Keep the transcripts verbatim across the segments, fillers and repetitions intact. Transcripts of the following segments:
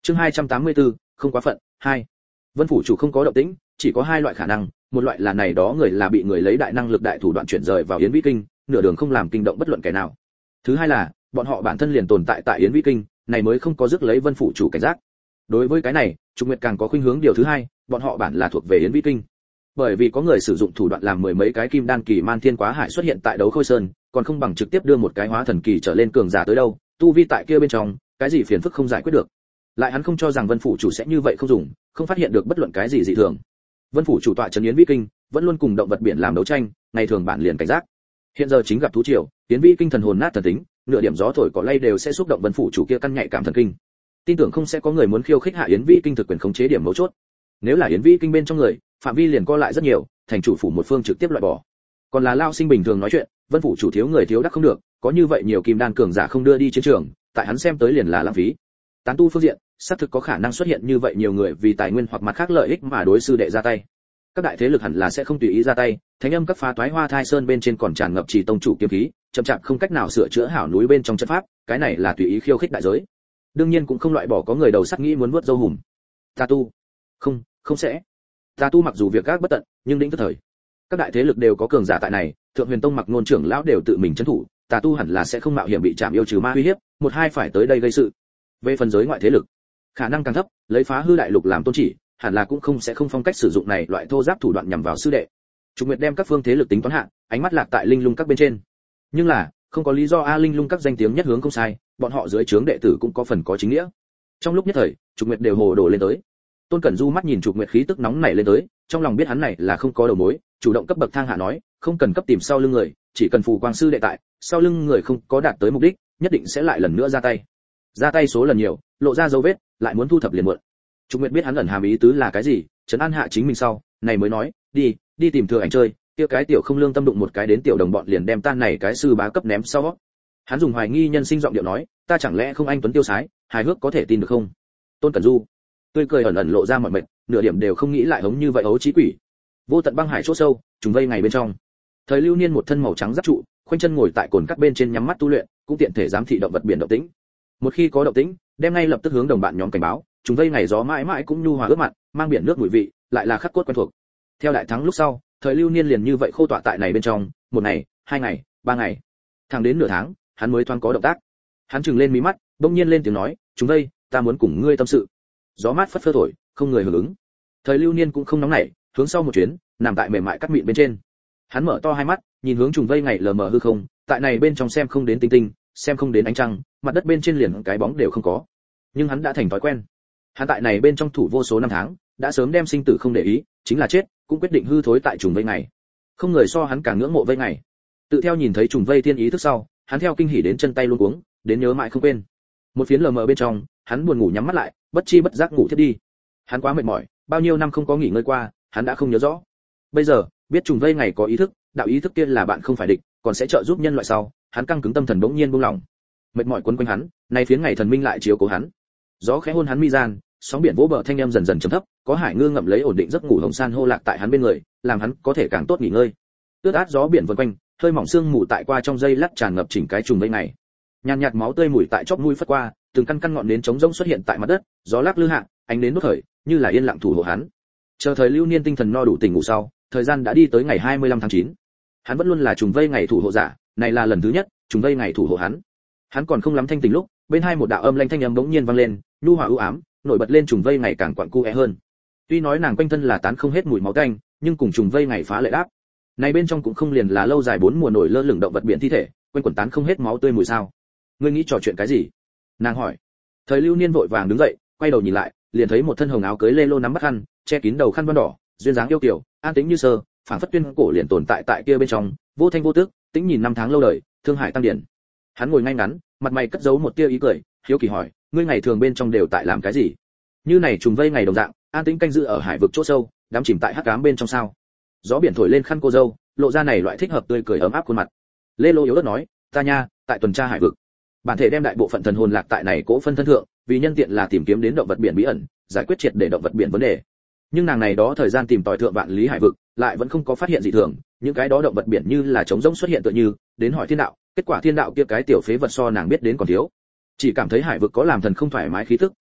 Chương hai trăm tám mươi tư, không quá phận. Hai. Vân phủ chủ không có động tĩnh, chỉ có hai loại khả năng, một loại là này đó người là bị người lấy đại năng lực đại thủ đoạn chuyển rời vào Yến Vĩ Kinh, nửa đường không làm kinh động bất luận kẻ nào. Thứ hai là, bọn họ bản thân liền tồn tại tại Yến Vĩ Kinh, này mới không có rước lấy Vân phủ chủ cảnh giác. Đối với cái này, Trục Nguyệt càng có khuynh hướng điều thứ hai, bọn họ bản là thuộc về Yến Vĩ Kinh. Bởi vì có người sử dụng thủ đoạn làm mười mấy cái kim đan kỳ man thiên quá hải xuất hiện tại Đấu Khôi Sơn, còn không bằng trực tiếp đưa một cái hóa thần kỳ trở lên cường giả tới đâu, tu vi tại kia bên trong, cái gì phiền phức không giải quyết được. Lại hắn không cho rằng Vân phủ chủ sẽ như vậy không dùng, không phát hiện được bất luận cái gì dị thường. Vân phủ chủ tọa trấn Yến Vĩ Kinh, vẫn luôn cùng động vật biển làm đấu tranh, ngày thường bản liền cảnh giác. Hiện giờ chính gặp thú triều, Yến Vĩ Kinh thần hồn nát thần tính, nửa điểm gió thổi cỏ lay đều sẽ xúc động Vân phủ chủ kia căn nhạy cảm thần kinh. Tin tưởng không sẽ có người muốn khiêu khích hạ Yến Vĩ Kinh thực quyền khống chế điểm mấu chốt. Nếu là Yến Vĩ Kinh bên trong người, phạm vi liền co lại rất nhiều, thành chủ phủ một phương trực tiếp loại bỏ. Còn là Lao Sinh bình thường nói chuyện, Vân phủ chủ thiếu người thiếu đắc không được, có như vậy nhiều kim đan cường giả không đưa đi chiến trường, tại hắn xem tới liền là lãng phí. Tán tu phương diện, xác thực có khả năng xuất hiện như vậy nhiều người vì tài nguyên hoặc mặt khác lợi ích mà đối sư đệ ra tay. Các đại thế lực hẳn là sẽ không tùy ý ra tay, thánh âm các phá toái Hoa Thai Sơn bên trên còn tràn ngập chỉ tông chủ kiếm khí, chậm chạp không cách nào sửa chữa hảo núi bên trong trận pháp, cái này là tùy ý khiêu khích đại giới. Đương nhiên cũng không loại bỏ có người đầu sắt nghĩ muốn vuốt dâu hùm. Tà tu, không, không sẽ. Tà tu mặc dù việc gác bất tận, nhưng đỉnh tức thời. Các đại thế lực đều có cường giả tại này, Thượng Huyền Tông mặc nôn trưởng lão đều tự mình trấn thủ, tà tu hẳn là sẽ không mạo hiểm bị chạm yêu trừ ma uy hiếp, một hai phải tới đây gây sự. Về phần giới ngoại thế lực, khả năng càng thấp, lấy phá hư đại lục làm tôn chỉ, hẳn là cũng không sẽ không phong cách sử dụng này loại thô giáp thủ đoạn nhằm vào sư đệ. Trục Nguyệt đem các phương thế lực tính toán hạ, ánh mắt lạc tại linh lung các bên trên. Nhưng là, không có lý do a linh lung các danh tiếng nhất hướng không sai, bọn họ dưới trướng đệ tử cũng có phần có chính nghĩa. Trong lúc nhất thời, Trục Nguyệt đều hồ đồ lên tới. Tôn Cẩn Du mắt nhìn Trục Nguyệt khí tức nóng nảy lên tới, trong lòng biết hắn này là không có đầu mối, chủ động cấp bậc thang hạ nói, không cần cấp tìm sau lưng người, chỉ cần phù quang sư đệ tại, sau lưng người không có đạt tới mục đích, nhất định sẽ lại lần nữa ra tay. Ra tay số lần nhiều, lộ ra dấu vết, lại muốn thu thập liền muộn. Trục Nguyệt biết hắn ẩn hàm ý tứ là cái gì, trấn an hạ chính mình sau, này mới nói, đi, đi tìm Thừa Ảnh chơi, kia cái tiểu không lương tâm đụng một cái đến tiểu đồng bọn liền đem tan này cái sư bá cấp ném sau. Hắn dùng hoài nghi nhân sinh giọng điệu nói, ta chẳng lẽ không anh tuấn tiêu sái, hài hước có thể tin được không? Tôn Cẩn Du tươi cười ẩn ẩn lộ ra mọi mệt, nửa điểm đều không nghĩ lại hống như vậy ấu trí quỷ. Vô tận băng hải chỗ sâu, trùng vây ngày bên trong. Thời Lưu Niên một thân màu trắng giáp trụ, khoanh chân ngồi tại cồn cắt bên trên nhắm mắt tu luyện, cũng tiện thể giám thị động vật biển động tĩnh. Một khi có động tĩnh, đem ngay lập tức hướng đồng bạn nhóm cảnh báo, trùng vây ngày gió mãi mãi cũng nhu hòa ướt mặn, mang biển nước mùi vị, lại là khắc cốt quen thuộc. Theo đại thắng lúc sau, Thời Lưu Niên liền như vậy khô tọa tại này bên trong, một ngày, hai ngày, ba ngày, thẳng đến nửa tháng, hắn mới thoáng có động tác. Hắn trừng lên mí mắt, bỗng nhiên lên tiếng nói, "Chúng đây, ta muốn cùng ngươi tâm sự." Gió mát phất phơ thổi, không người hưởng ứng. Thời Lưu Niên cũng không nóng nảy, hướng sau một chuyến, nằm tại mềm mại cắt mịn bên trên. Hắn mở to hai mắt, nhìn hướng trùng vây ngày lờ mờ hư không, tại này bên trong xem không đến tinh tinh, xem không đến ánh trăng, mặt đất bên trên liền cái bóng đều không có. Nhưng hắn đã thành thói quen. Hắn tại này bên trong thủ vô số năm tháng, đã sớm đem sinh tử không để ý, chính là chết, cũng quyết định hư thối tại trùng vây ngày. Không người so hắn càng ngưỡng mộ vây ngày. Tự theo nhìn thấy trùng vây thiên ý thức sau, hắn theo kinh hỉ đến chân tay luống cuống, đến nhớ mãi không quên. Một phiến lờ mờ bên trong, hắn buồn ngủ nhắm mắt lại, bất chi bất giác ngủ thiếp đi. Hắn quá mệt mỏi, bao nhiêu năm không có nghỉ ngơi qua, hắn đã không nhớ rõ. Bây giờ, biết trùng vây ngày có ý thức, đạo ý thức kia là bạn không phải địch, còn sẽ trợ giúp nhân loại sau, hắn căng cứng tâm thần bỗng nhiên buông lỏng. Mệt mỏi quấn quanh hắn, nay phiến ngày thần minh lại chiếu cố hắn. Gió khẽ hôn hắn mi gian, sóng biển vỗ bờ thanh âm dần dần trầm thấp, có hải ngư ngậm lấy ổn định giấc ngủ hồng san hô lạc tại hắn bên người, làm hắn có thể càng tốt nghỉ ngơi. Ướt át gió biển vần quanh, hơi mỏng sương mù tại qua trong dây lát tràn ngập chỉnh cái trùng vây ngày. Nhàn nhạt máu tươi mùi tại chóp mũi phất qua, từng căn căn ngọn nến trống rỗng xuất hiện tại mặt đất, gió lắc lư hạ, ánh nến đốt khởi, như là yên lặng thủ hộ hắn. Chờ Thời Lưu Niên tinh thần no đủ tỉnh ngủ sau, thời gian đã đi tới ngày hai mươi lăm tháng chín. Hắn vẫn luôn là trùng vây ngày thủ hộ giả, này là lần thứ nhất, trùng vây ngày thủ hộ hắn. Hắn còn không lắm thanh tỉnh lúc, bên hai một đạo âm lanh thanh âm bỗng nhiên vang lên, nhu hòa ưu ám, nổi bật lên trùng vây ngày càng quặn cu é hơn. Tuy nói nàng quanh thân là tán không hết mùi máu tanh, nhưng cùng trùng vây ngày phá lệ đáp. Này bên trong cũng không liền là lâu dài bốn mùa nổi lơ lửng động vật biển thi thể, quanh quẩn tán không hết máu tươi mùi sao? Ngươi nghĩ trò chuyện cái gì? Nàng hỏi. Thời Lưu Niên vội vàng đứng dậy, quay đầu nhìn lại, liền thấy một thân hồng áo cưới lê lô nắm bắt khăn, che kín đầu khăn vân đỏ, duyên dáng yêu kiều, an tĩnh như sơ, phảng phất tuyên cổ liền tồn tại tại kia bên trong, vô thanh vô tức, tĩnh nhìn năm tháng lâu đời, thương hải tăng điển. Hắn ngồi ngay ngắn, mặt mày cất giấu một tia ý cười, hiếu kỳ hỏi, ngươi ngày thường bên trong đều tại làm cái gì? Như này trùng vây ngày đồng dạng, an tĩnh canh giữ ở hải vực chỗ sâu, đắm chìm tại hắc ám bên trong sao? Gió biển thổi lên khăn cô dâu, lộ ra này loại thích hợp tươi cười ấm áp khuôn mặt. Lê Lô yếu ớt nói, ta nha, tại tuần tra hải vực. Bản thể đem đại bộ phận thần hồn lạc tại này cỗ phân thân thượng, vì nhân tiện là tìm kiếm đến động vật biển bí ẩn, giải quyết triệt để động vật biển vấn đề. Nhưng nàng này đó thời gian tìm tòi thượng vạn lý hải vực, lại vẫn không có phát hiện gì thường, những cái đó động vật biển như là trống rỗng xuất hiện tựa như, đến hỏi thiên đạo, kết quả thiên đạo kia cái tiểu phế vật so nàng biết đến còn thiếu. Chỉ cảm thấy hải vực có làm thần không thoải mái khí tức,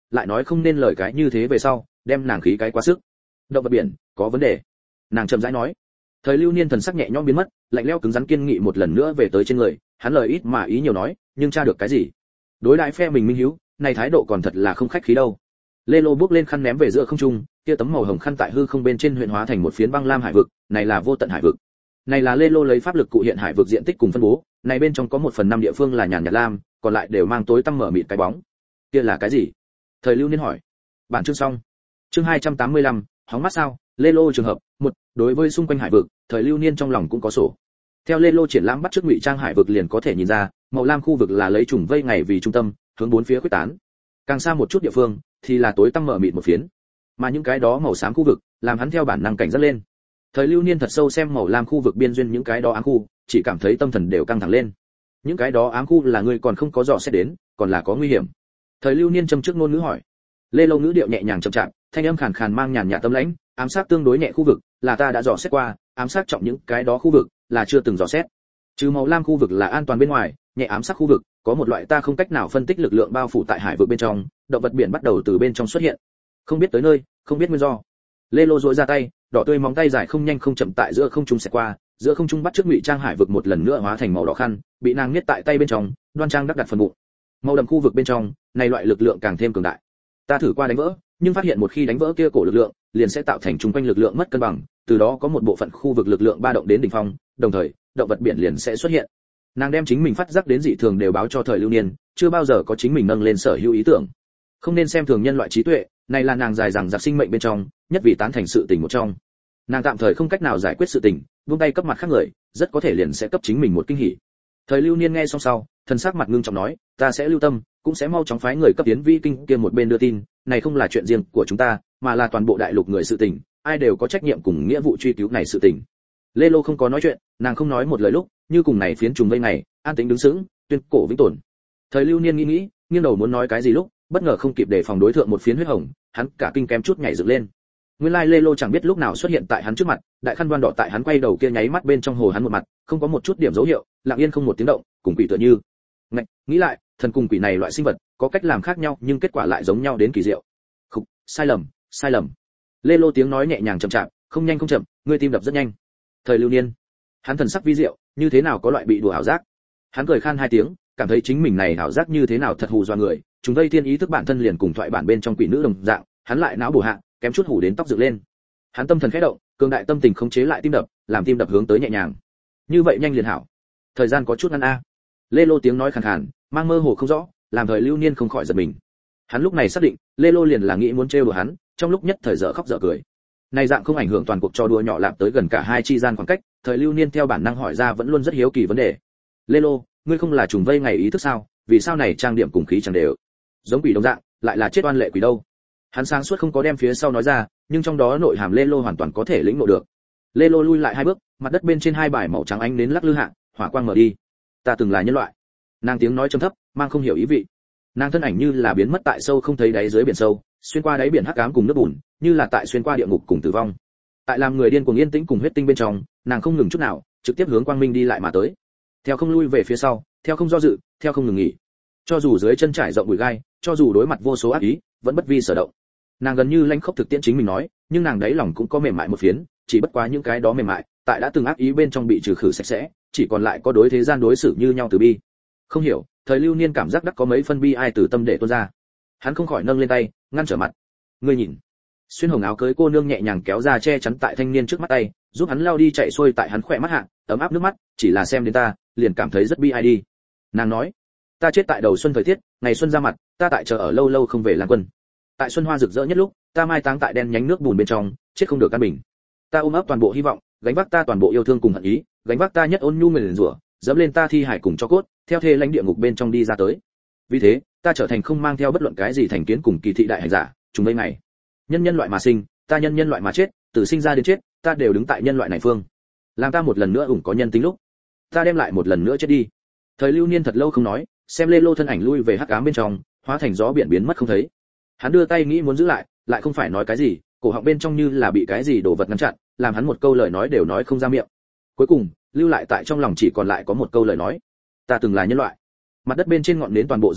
lại nói không nên lời cái như thế về sau đem nàng khí cái quá sức. Động vật biển có vấn đề, nàng chậm rãi nói. Thời Lưu Niên thần sắc nhẹ nhõm biến mất, lạnh lẽo cứng rắn kiên nghị một lần nữa về tới trên người, hắn lời ít mà ý nhiều nói, nhưng tra được cái gì? Đối đãi phe mình minh hiếu, này thái độ còn thật là không khách khí đâu. Lê Lô bước lên khăn ném về giữa không trung, kia tấm màu hồng khăn tại hư không bên trên huyện hóa thành một phiến băng lam hải vực, này là vô tận hải vực. Này là Lê Lô lấy pháp lực cụ hiện hải vực diện tích cùng phân bố, này bên trong có một phần năm địa phương là nhàn nhạt lam, còn lại đều mang tối tăm mở mịt cái bóng. Kia là cái gì? Thời Lưu Niên hỏi. Bản chương xong. Chương hai trăm tám mươi lăm, hóng mắt sao? Lê Lô trường hợp, một, đối với xung quanh hải vực, Thời Lưu Niên trong lòng cũng có sổ. Theo Lê Lô triển lãm bắt chước ngụy trang hải vực liền có thể nhìn ra, màu lam khu vực là lấy trùng vây ngày vì trung tâm, hướng bốn phía khuếch tán. Càng xa một chút địa phương thì là tối tăm mở mịt một phiến. Mà những cái đó màu xám khu vực, làm hắn theo bản năng cảnh giác lên. Thời Lưu Niên thật sâu xem màu lam khu vực biên duyên những cái đó ám khu, chỉ cảm thấy tâm thần đều căng thẳng lên. Những cái đó ám khu là người còn không có dò xét đến, còn là có nguy hiểm. Thời Lưu Niên châm trước ngôn ngữ hỏi. Lê Lô ngữ điệu nhẹ nhàng chậm chạp, thanh âm khàn khàn mang nhàn nhạt tâm lãnh, ám sát tương đối nhẹ khu vực là ta đã dò xét qua, ám sát trọng những cái đó khu vực là chưa từng dò xét. Trừ màu lam khu vực là an toàn bên ngoài, nhẹ ám sát khu vực có một loại ta không cách nào phân tích lực lượng bao phủ tại hải vực bên trong, động vật biển bắt đầu từ bên trong xuất hiện. Không biết tới nơi, không biết nguyên do. Lê Lô duỗi ra tay, đỏ tươi móng tay dài không nhanh không chậm tại giữa không trung xẹt qua, giữa không trung bắt trước ngụy trang hải vực một lần nữa hóa thành màu đỏ khăn, bị nàng niết tại tay bên trong, đoan trang đắp đặt phần bụng. Màu đậm khu vực bên trong, này loại lực lượng càng thêm cường đại. Ta thử qua đánh vỡ, nhưng phát hiện một khi đánh vỡ kia cổ lực lượng, liền sẽ tạo thành trung quanh lực lượng mất cân bằng, từ đó có một bộ phận khu vực lực lượng ba động đến đỉnh phong, đồng thời, động vật biển liền sẽ xuất hiện. Nàng đem chính mình phát giác đến dị thường đều báo cho Thời Lưu Niên, chưa bao giờ có chính mình nâng lên sở hữu ý tưởng. Không nên xem thường nhân loại trí tuệ, này là nàng dài dằng dặc sinh mệnh bên trong, nhất vì tán thành sự tình một trong. Nàng tạm thời không cách nào giải quyết sự tình, buông tay cấp mặt khác người, rất có thể liền sẽ cấp chính mình một kinh hỉ. Thời Lưu Niên nghe xong sau, thần sắc mặt ngưng trọng nói, ta sẽ lưu tâm, cũng sẽ mau chóng phái người cấp tiến vi kinh kia một bên đưa tin, này không là chuyện riêng của chúng ta, mà là toàn bộ đại lục người sự tình, ai đều có trách nhiệm cùng nghĩa vụ truy cứu này sự tình. Lê Lô không có nói chuyện, nàng không nói một lời lúc, như cùng này phiến trùng vây này, an tĩnh đứng sững, tuyên cổ vĩnh tồn. Thời Lưu Niên nghĩ nghĩ, nghiêng đầu muốn nói cái gì lúc, bất ngờ không kịp để phòng đối thượng một phiến huyết hồng, hắn cả kinh kém chút nhảy dựng lên. Nguyên lai Lê Lô chẳng biết lúc nào xuất hiện tại hắn trước mặt, đại khăn đoan đỏ tại hắn quay đầu kia nháy mắt bên trong hồ hắn một mặt, không có một chút điểm dấu hiệu, lặng yên không một tiếng động, cùng quỷ tựa như. Ngạch, nghĩ lại, thần cùng quỷ này loại sinh vật, có cách làm khác nhau nhưng kết quả lại giống nhau đến kỳ diệu. Khục, sai lầm, sai lầm. Lê Lô tiếng nói nhẹ nhàng chậm chạp, không nhanh không chậm, ngươi tim đập rất nhanh. Thời Lưu Niên, hắn thần sắc vi diệu, như thế nào có loại bị đùa ảo giác. Hắn cười khan hai tiếng, cảm thấy chính mình này ảo giác như thế nào thật hù dọa người, chúng đây thiên ý thức bản thân liền cùng thoại bản bên trong quỷ nữ đồng dạng, hắn lại não bổ hạ, kém chút hù đến tóc dựng lên. Hắn tâm thần khẽ động, cường đại tâm tình khống chế lại tim đập, làm tim đập hướng tới nhẹ nhàng. Như vậy nhanh liền hảo. Thời gian có chút ngắn a. Lê Lô tiếng nói khàn khàn, mang mơ hồ không rõ, làm Thời Lưu Niên không khỏi giật mình. Hắn lúc này xác định, Lê Lô liền là nghĩ muốn trêu đùa hắn, trong lúc nhất thời dở khóc dở cười. Này dạng không ảnh hưởng toàn cuộc trò đùa nhỏ lạp tới gần cả hai chi gian khoảng cách, Thời Lưu Niên theo bản năng hỏi ra vẫn luôn rất hiếu kỳ vấn đề. Lê Lô, ngươi không là trùng vây ngày ý thức sao, vì sao này trang điểm cùng khí chẳng đều giống quỷ đồng dạng, lại là chết oan lệ quỷ đâu? Hắn sáng suốt không có đem phía sau nói ra, nhưng trong đó nội hàm Lê Lô hoàn toàn có thể lĩnh ngộ được. Lê Lô lui lại hai bước, mặt đất bên trên hai bài màu trắng ánh đến lắc lư hạ, hỏa quang mở đi. Ta từng là nhân loại. Nàng tiếng nói trầm thấp, mang không hiểu ý vị. Nàng thân ảnh như là biến mất tại sâu không thấy đáy dưới biển sâu, xuyên qua đáy biển hắc ám cùng nước bùn, như là tại xuyên qua địa ngục cùng tử vong. Tại làm người điên cuồng yên tĩnh cùng huyết tinh bên trong, nàng không ngừng chút nào, trực tiếp hướng quang minh đi lại mà tới. Theo không lui về phía sau, theo không do dự, theo không ngừng nghỉ. Cho dù dưới chân trải rộng bụi gai, cho dù đối mặt vô số ác ý, vẫn bất vi sở động. Nàng gần như lãnh khốc thực tiễn chính mình nói, nhưng nàng đáy lòng cũng có mềm mại một phiến, chỉ bất quá những cái đó mềm mại, tại đã từng ác ý bên trong bị trừ khử sạch sẽ, chỉ còn lại có đối thế gian đối xử như nhau từ bi. Không hiểu, Thời Lưu Niên cảm giác đắc có mấy phân bi ai từ tâm để tuôn ra. Hắn không khỏi nâng lên tay, ngăn trở mặt. Ngươi nhìn. Xuyên hồng áo cưới cô nương nhẹ nhàng kéo ra che chắn tại thanh niên trước mắt tay, giúp hắn lao đi chạy xuôi tại hắn khỏe mắt hạ, ấm áp nước mắt, chỉ là xem đến ta, liền cảm thấy rất bi ai đi. Nàng nói, ta chết tại đầu xuân thời tiết, ngày xuân ra mặt, ta tại chờ ở lâu lâu không về Lan Quân. Tại xuân hoa rực rỡ nhất lúc, ta mai táng tại đen nhánh nước bùn bên trong, chết không được căn bình. Ta ôm ấp toàn bộ hy vọng, gánh vác ta toàn bộ yêu thương cùng hận ý, gánh vác ta nhất ôn nhu mềm rủa, dẫm lên ta thi hải cùng cho cốt, theo thê lãnh địa ngục bên trong đi ra tới. Vì thế, ta trở thành không mang theo bất luận cái gì thành kiến cùng kỳ thị đại hành giả, chúng đây này. Nhân nhân loại mà sinh, ta nhân nhân loại mà chết, từ sinh ra đến chết, ta đều đứng tại nhân loại này phương. Làm ta một lần nữa ủng có nhân tính lúc, ta đem lại một lần nữa chết đi. Thời Lưu Niên thật lâu không nói, xem Lê Lô thân ảnh lui về hắc ám bên trong, hóa thành gió biển biến mất không thấy. Hắn đưa tay nghĩ muốn giữ lại, lại không phải nói cái gì, cổ họng bên trong như là bị cái gì đổ vật ngăn chặn, làm hắn một câu lời nói đều nói không ra miệng. Cuối cùng, lưu lại tại trong lòng chỉ còn lại có một câu lời nói: ta từng là nhân loại. Mặt đất bên trên ngọn nến toàn bộ dập tắt,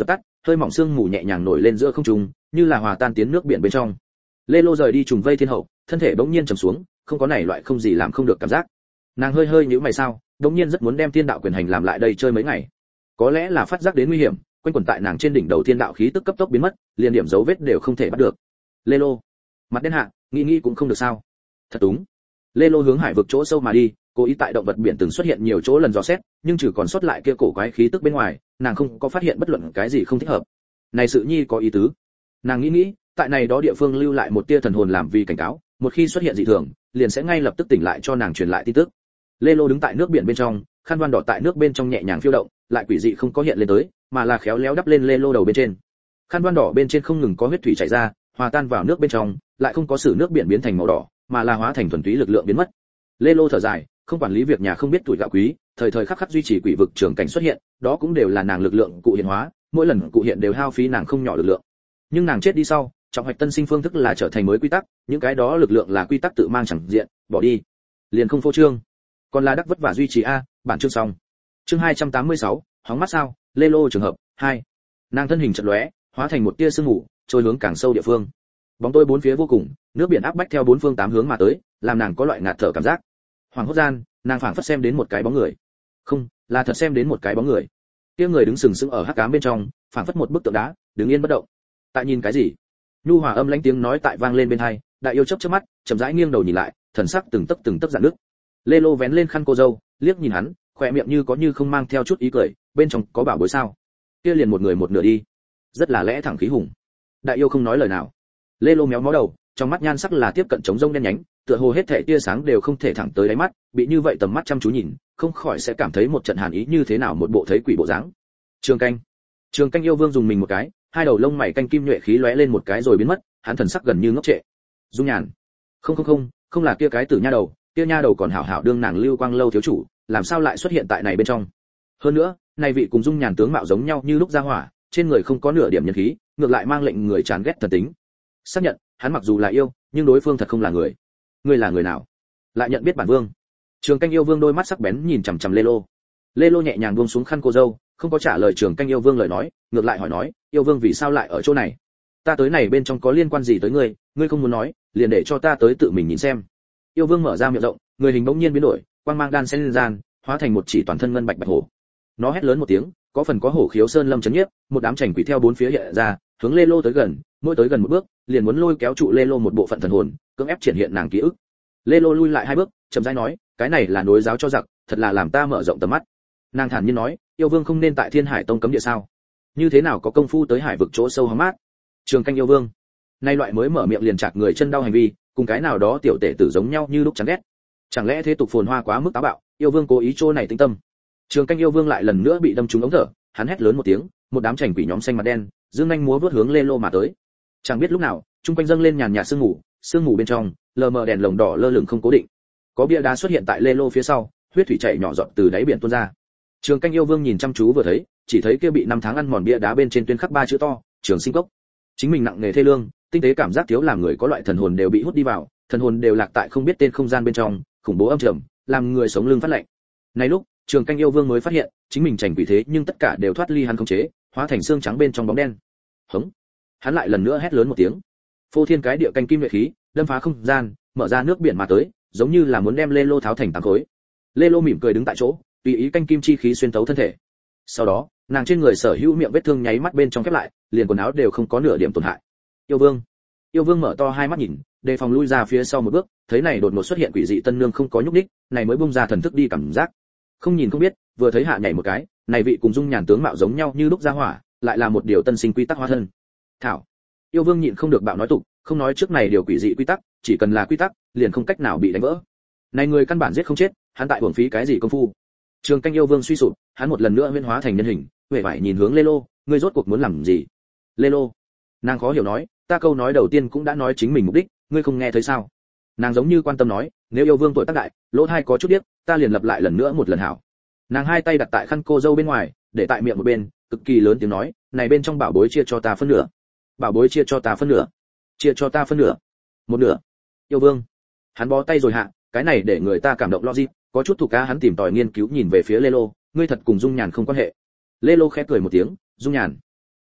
hơi mỏng sương mù nhẹ nhàng nổi lên giữa không trung, như là hòa tan tiến nước biển bên trong. Lê Lô rời đi trùng vây thiên hậu, thân thể bỗng nhiên trầm xuống, không có này loại không gì làm không được cảm giác. Nàng hơi hơi nhíu mày sao, bỗng nhiên rất muốn đem thiên đạo quyền hành làm lại đây chơi mấy ngày. Có lẽ là phát giác đến nguy hiểm, quanh quẩn tại nàng trên đỉnh đầu thiên đạo khí tức cấp tốc biến mất, liền điểm dấu vết đều không thể bắt được. Lê Lô, mặt đen hạ, nghĩ nghĩ cũng không được sao. Thật đúng. Lê Lô hướng hải vực chỗ sâu mà đi, cố ý tại động vật biển từng xuất hiện nhiều chỗ lần dò xét, nhưng chỉ còn sót lại kia cổ quái khí tức bên ngoài, nàng không có phát hiện bất luận cái gì không thích hợp. Này sự nhi có ý tứ. Nàng nghĩ nghĩ, tại này đó địa phương lưu lại một tia thần hồn làm vì cảnh cáo, một khi xuất hiện dị thường, liền sẽ ngay lập tức tỉnh lại cho nàng truyền lại tin tức. Lê Lô đứng tại nước biển bên trong, khăn voan đỏ tại nước bên trong nhẹ nhàng phiêu động, lại quỷ dị không có hiện lên tới, mà là khéo léo đắp lên Lê Lô đầu bên trên. Khăn voan đỏ bên trên không ngừng có huyết thủy chảy ra, hòa tan vào nước bên trong, lại không có sự nước biển biến thành màu đỏ, mà là hóa thành thuần túy lực lượng biến mất. Lê Lô thở dài, không quản lý việc nhà không biết tuổi gạo quý, thời thời khắc khắc duy trì quỷ vực trường cảnh xuất hiện, đó cũng đều là nàng lực lượng cụ hiện hóa, mỗi lần cụ hiện đều hao phí nàng không nhỏ lực lượng. Nhưng nàng chết đi sau, trọng hoạch tân sinh phương thức là trở thành mới quy tắc, những cái đó lực lượng là quy tắc tự mang chẳng diện, bỏ đi, liền không phô trương. Còn là đắc vất vả duy trì a, bản chương xong. Chương hai trăm tám mươi sáu, hóng mắt sao, Lê Lô trường hợp hai. Nàng thân hình chợt lóe, hóa thành một tia sương mù, trôi hướng càng sâu địa phương. Bóng tối bốn phía vô cùng, nước biển áp bách theo bốn phương tám hướng mà tới, làm nàng có loại ngạt thở cảm giác. Hoàng hốt gian, nàng phảng phất xem đến một cái bóng người. Không, là thật xem đến một cái bóng người. Kia người đứng sừng sững ở hắc ám bên trong, phảng phất một bức tượng đá, đứng yên bất động. Tại nhìn cái gì? Nhu hòa âm lãnh tiếng nói tại vang lên bên tai, đại yêu chớp chớp mắt, chậm rãi nghiêng đầu nhìn lại, thần sắc từng tấc từng tấc dạn nước. Lê Lô vén lên khăn cô dâu, liếc nhìn hắn, khóe miệng như có như không mang theo chút ý cười, bên trong có bảo bối sao? Kia liền một người một nửa đi. Rất là lẽ thẳng khí hùng. Đại yêu không nói lời nào. Lê Lô méo mó đầu, trong mắt nhan sắc là tiếp cận trống rông đen nhánh, tựa hồ hết thảy tia sáng đều không thể thẳng tới đáy mắt, bị như vậy tầm mắt chăm chú nhìn, không khỏi sẽ cảm thấy một trận hàn ý như thế nào một bộ thấy quỷ bộ dáng. Trường Canh. Trường Canh yêu vương dùng mình một cái, hai đầu lông mày canh kim nhuệ khí lóe lên một cái rồi biến mất, hắn thần sắc gần như ngốc trệ. Dung Nhàn. Không không không, không là kia cái tử nha đầu, kia nha đầu còn hảo hảo đương nàng Lưu Quang lâu thiếu chủ, làm sao lại xuất hiện tại này bên trong? Hơn nữa, này vị cùng Dung Nhàn tướng mạo giống nhau như lúc ra hỏa, trên người không có nửa điểm nhân khí, ngược lại mang lệnh người chán ghét thần tính. Xác nhận, hắn mặc dù là yêu, nhưng đối phương thật không là người. Ngươi là người nào? Lại nhận biết bản vương. Trường Canh yêu vương đôi mắt sắc bén nhìn chằm chằm Lê Lô. Lê Lô nhẹ nhàng buông xuống khăn cô dâu, không có trả lời Trường Canh yêu vương lời nói, ngược lại hỏi nói, yêu vương vì sao lại ở chỗ này? Ta tới này bên trong có liên quan gì tới ngươi, ngươi không muốn nói, liền để cho ta tới tự mình nhìn xem. Yêu vương mở ra miệng rộng, người hình bỗng nhiên biến đổi, quang mang đan xen lên gian, hóa thành một chỉ toàn thân ngân bạch bạch hổ. Nó hét lớn một tiếng, có phần có hổ khiếu sơn lâm chấn nhiếp, một đám chảnh quỷ theo bốn phía hiện ra, hướng Lê Lô tới gần, mỗi tới gần một bước, liền muốn lôi kéo trụ Lê Lô một bộ phận thần hồn, cưỡng ép triển hiện nàng ký ức. Lê Lô lui lại hai bước, chậm rãi nói, cái này là nối giáo cho giặc, thật là làm ta mở rộng tầm mắt. Nàng thản nhiên nói, yêu vương không nên tại Thiên Hải Tông cấm địa sao? Như thế nào có công phu tới hải vực chỗ sâu hóng mát? Trường Canh yêu vương, nay loại mới mở miệng liền chạc người chân đau hành vi, cùng cái nào đó tiểu tể tử giống nhau như lúc chán ghét. Chẳng lẽ thế tục phồn hoa quá mức táo bạo, yêu vương cố ý chỗ này tĩnh tâm. Trường Canh yêu vương lại lần nữa bị đâm trúng ống thở, hắn hét lớn một tiếng, một đám chảnh quỷ nhóm xanh mặt đen, dương nhanh múa vút hướng Lê Lô mà tới. Chẳng biết lúc nào, trung quanh dâng lên nhàn nhạt sương mù, sương mù bên trong, lờ mờ đèn lồng đỏ lơ lửng không cố định. Có bia đá xuất hiện tại Lê Lô phía sau, huyết thủy chảy nhỏ giọt từ đáy biển tuôn ra. Trường Canh yêu vương nhìn chăm chú vừa thấy, chỉ thấy kia bị năm tháng ăn mòn bia đá bên trên tuyên khắc ba chữ to, Trường Sinh Cốc. Chính mình nặng nề thê lương, tinh tế cảm giác thiếu làm người có loại thần hồn đều bị hút đi vào, thần hồn đều lạc tại không biết tên không gian bên trong, khủng bố âm trầm, làm người sống lưng phát lạnh. Này lúc, Trường Canh yêu vương mới phát hiện, chính mình chảnh quỷ thế nhưng tất cả đều thoát ly hắn khống chế, hóa thành xương trắng bên trong bóng đen. Hống! Hắn lại lần nữa hét lớn một tiếng. Phô thiên cái địa canh kim nhuệ khí, đâm phá không gian, mở ra nước biển mà tới, giống như là muốn đem Lê Lô tháo thành tám khối. Lê Lô mỉm cười đứng tại chỗ, tùy ý canh kim chi khí xuyên thấu thân thể. Sau đó, nàng trên người sở hữu miệng vết thương nháy mắt bên trong khép lại, liền quần áo đều không có nửa điểm tổn hại. Yêu vương! Yêu vương mở to hai mắt nhìn, đề phòng lui ra phía sau một bước, thấy này đột ngột xuất hiện quỷ dị tân nương không có nhúc nhích, này mới bung ra thần thức đi cảm giác. Không nhìn không biết, vừa thấy hạ nhảy một cái, này vị cùng Dung Nhàn tướng mạo giống nhau như lúc ra hỏa, lại là một điều tân sinh quy tắc hóa thân. Thảo. Yêu vương nhịn không được bạo nói tục, không nói trước này điều quỷ dị quy tắc, chỉ cần là quy tắc, liền không cách nào bị đánh vỡ. Này người căn bản giết không chết, hắn tại uổng phí cái gì công phu? Trường Canh yêu vương suy sụp, hắn một lần nữa huyễn hóa thành nhân hình, vẻ vải nhìn hướng Lê Lô, ngươi rốt cuộc muốn làm gì? Lê Lô. Nàng khó hiểu nói, ta câu nói đầu tiên cũng đã nói chính mình mục đích, ngươi không nghe thấy sao? Nàng giống như quan tâm nói, nếu yêu vương tuổi tác đại, lỗ tai có chút điếc, ta liền lặp lại lần nữa một lần hảo. Nàng hai tay đặt tại khăn cô dâu bên ngoài, để tại miệng một bên, cực kỳ lớn tiếng nói, này bên trong bảo bối chia cho ta phân nửa. Bảo bối chia cho ta phân nửa. Chia cho ta phân nửa. Một nửa. Yêu vương. Hắn bó tay rồi hạ, cái này để người ta cảm động logic, có chút thủ cá hắn tìm tòi nghiên cứu nhìn về phía Lê Lô, ngươi thật cùng Dung Nhàn không quan hệ. Lê Lô khẽ cười một tiếng, Dung Nhàn.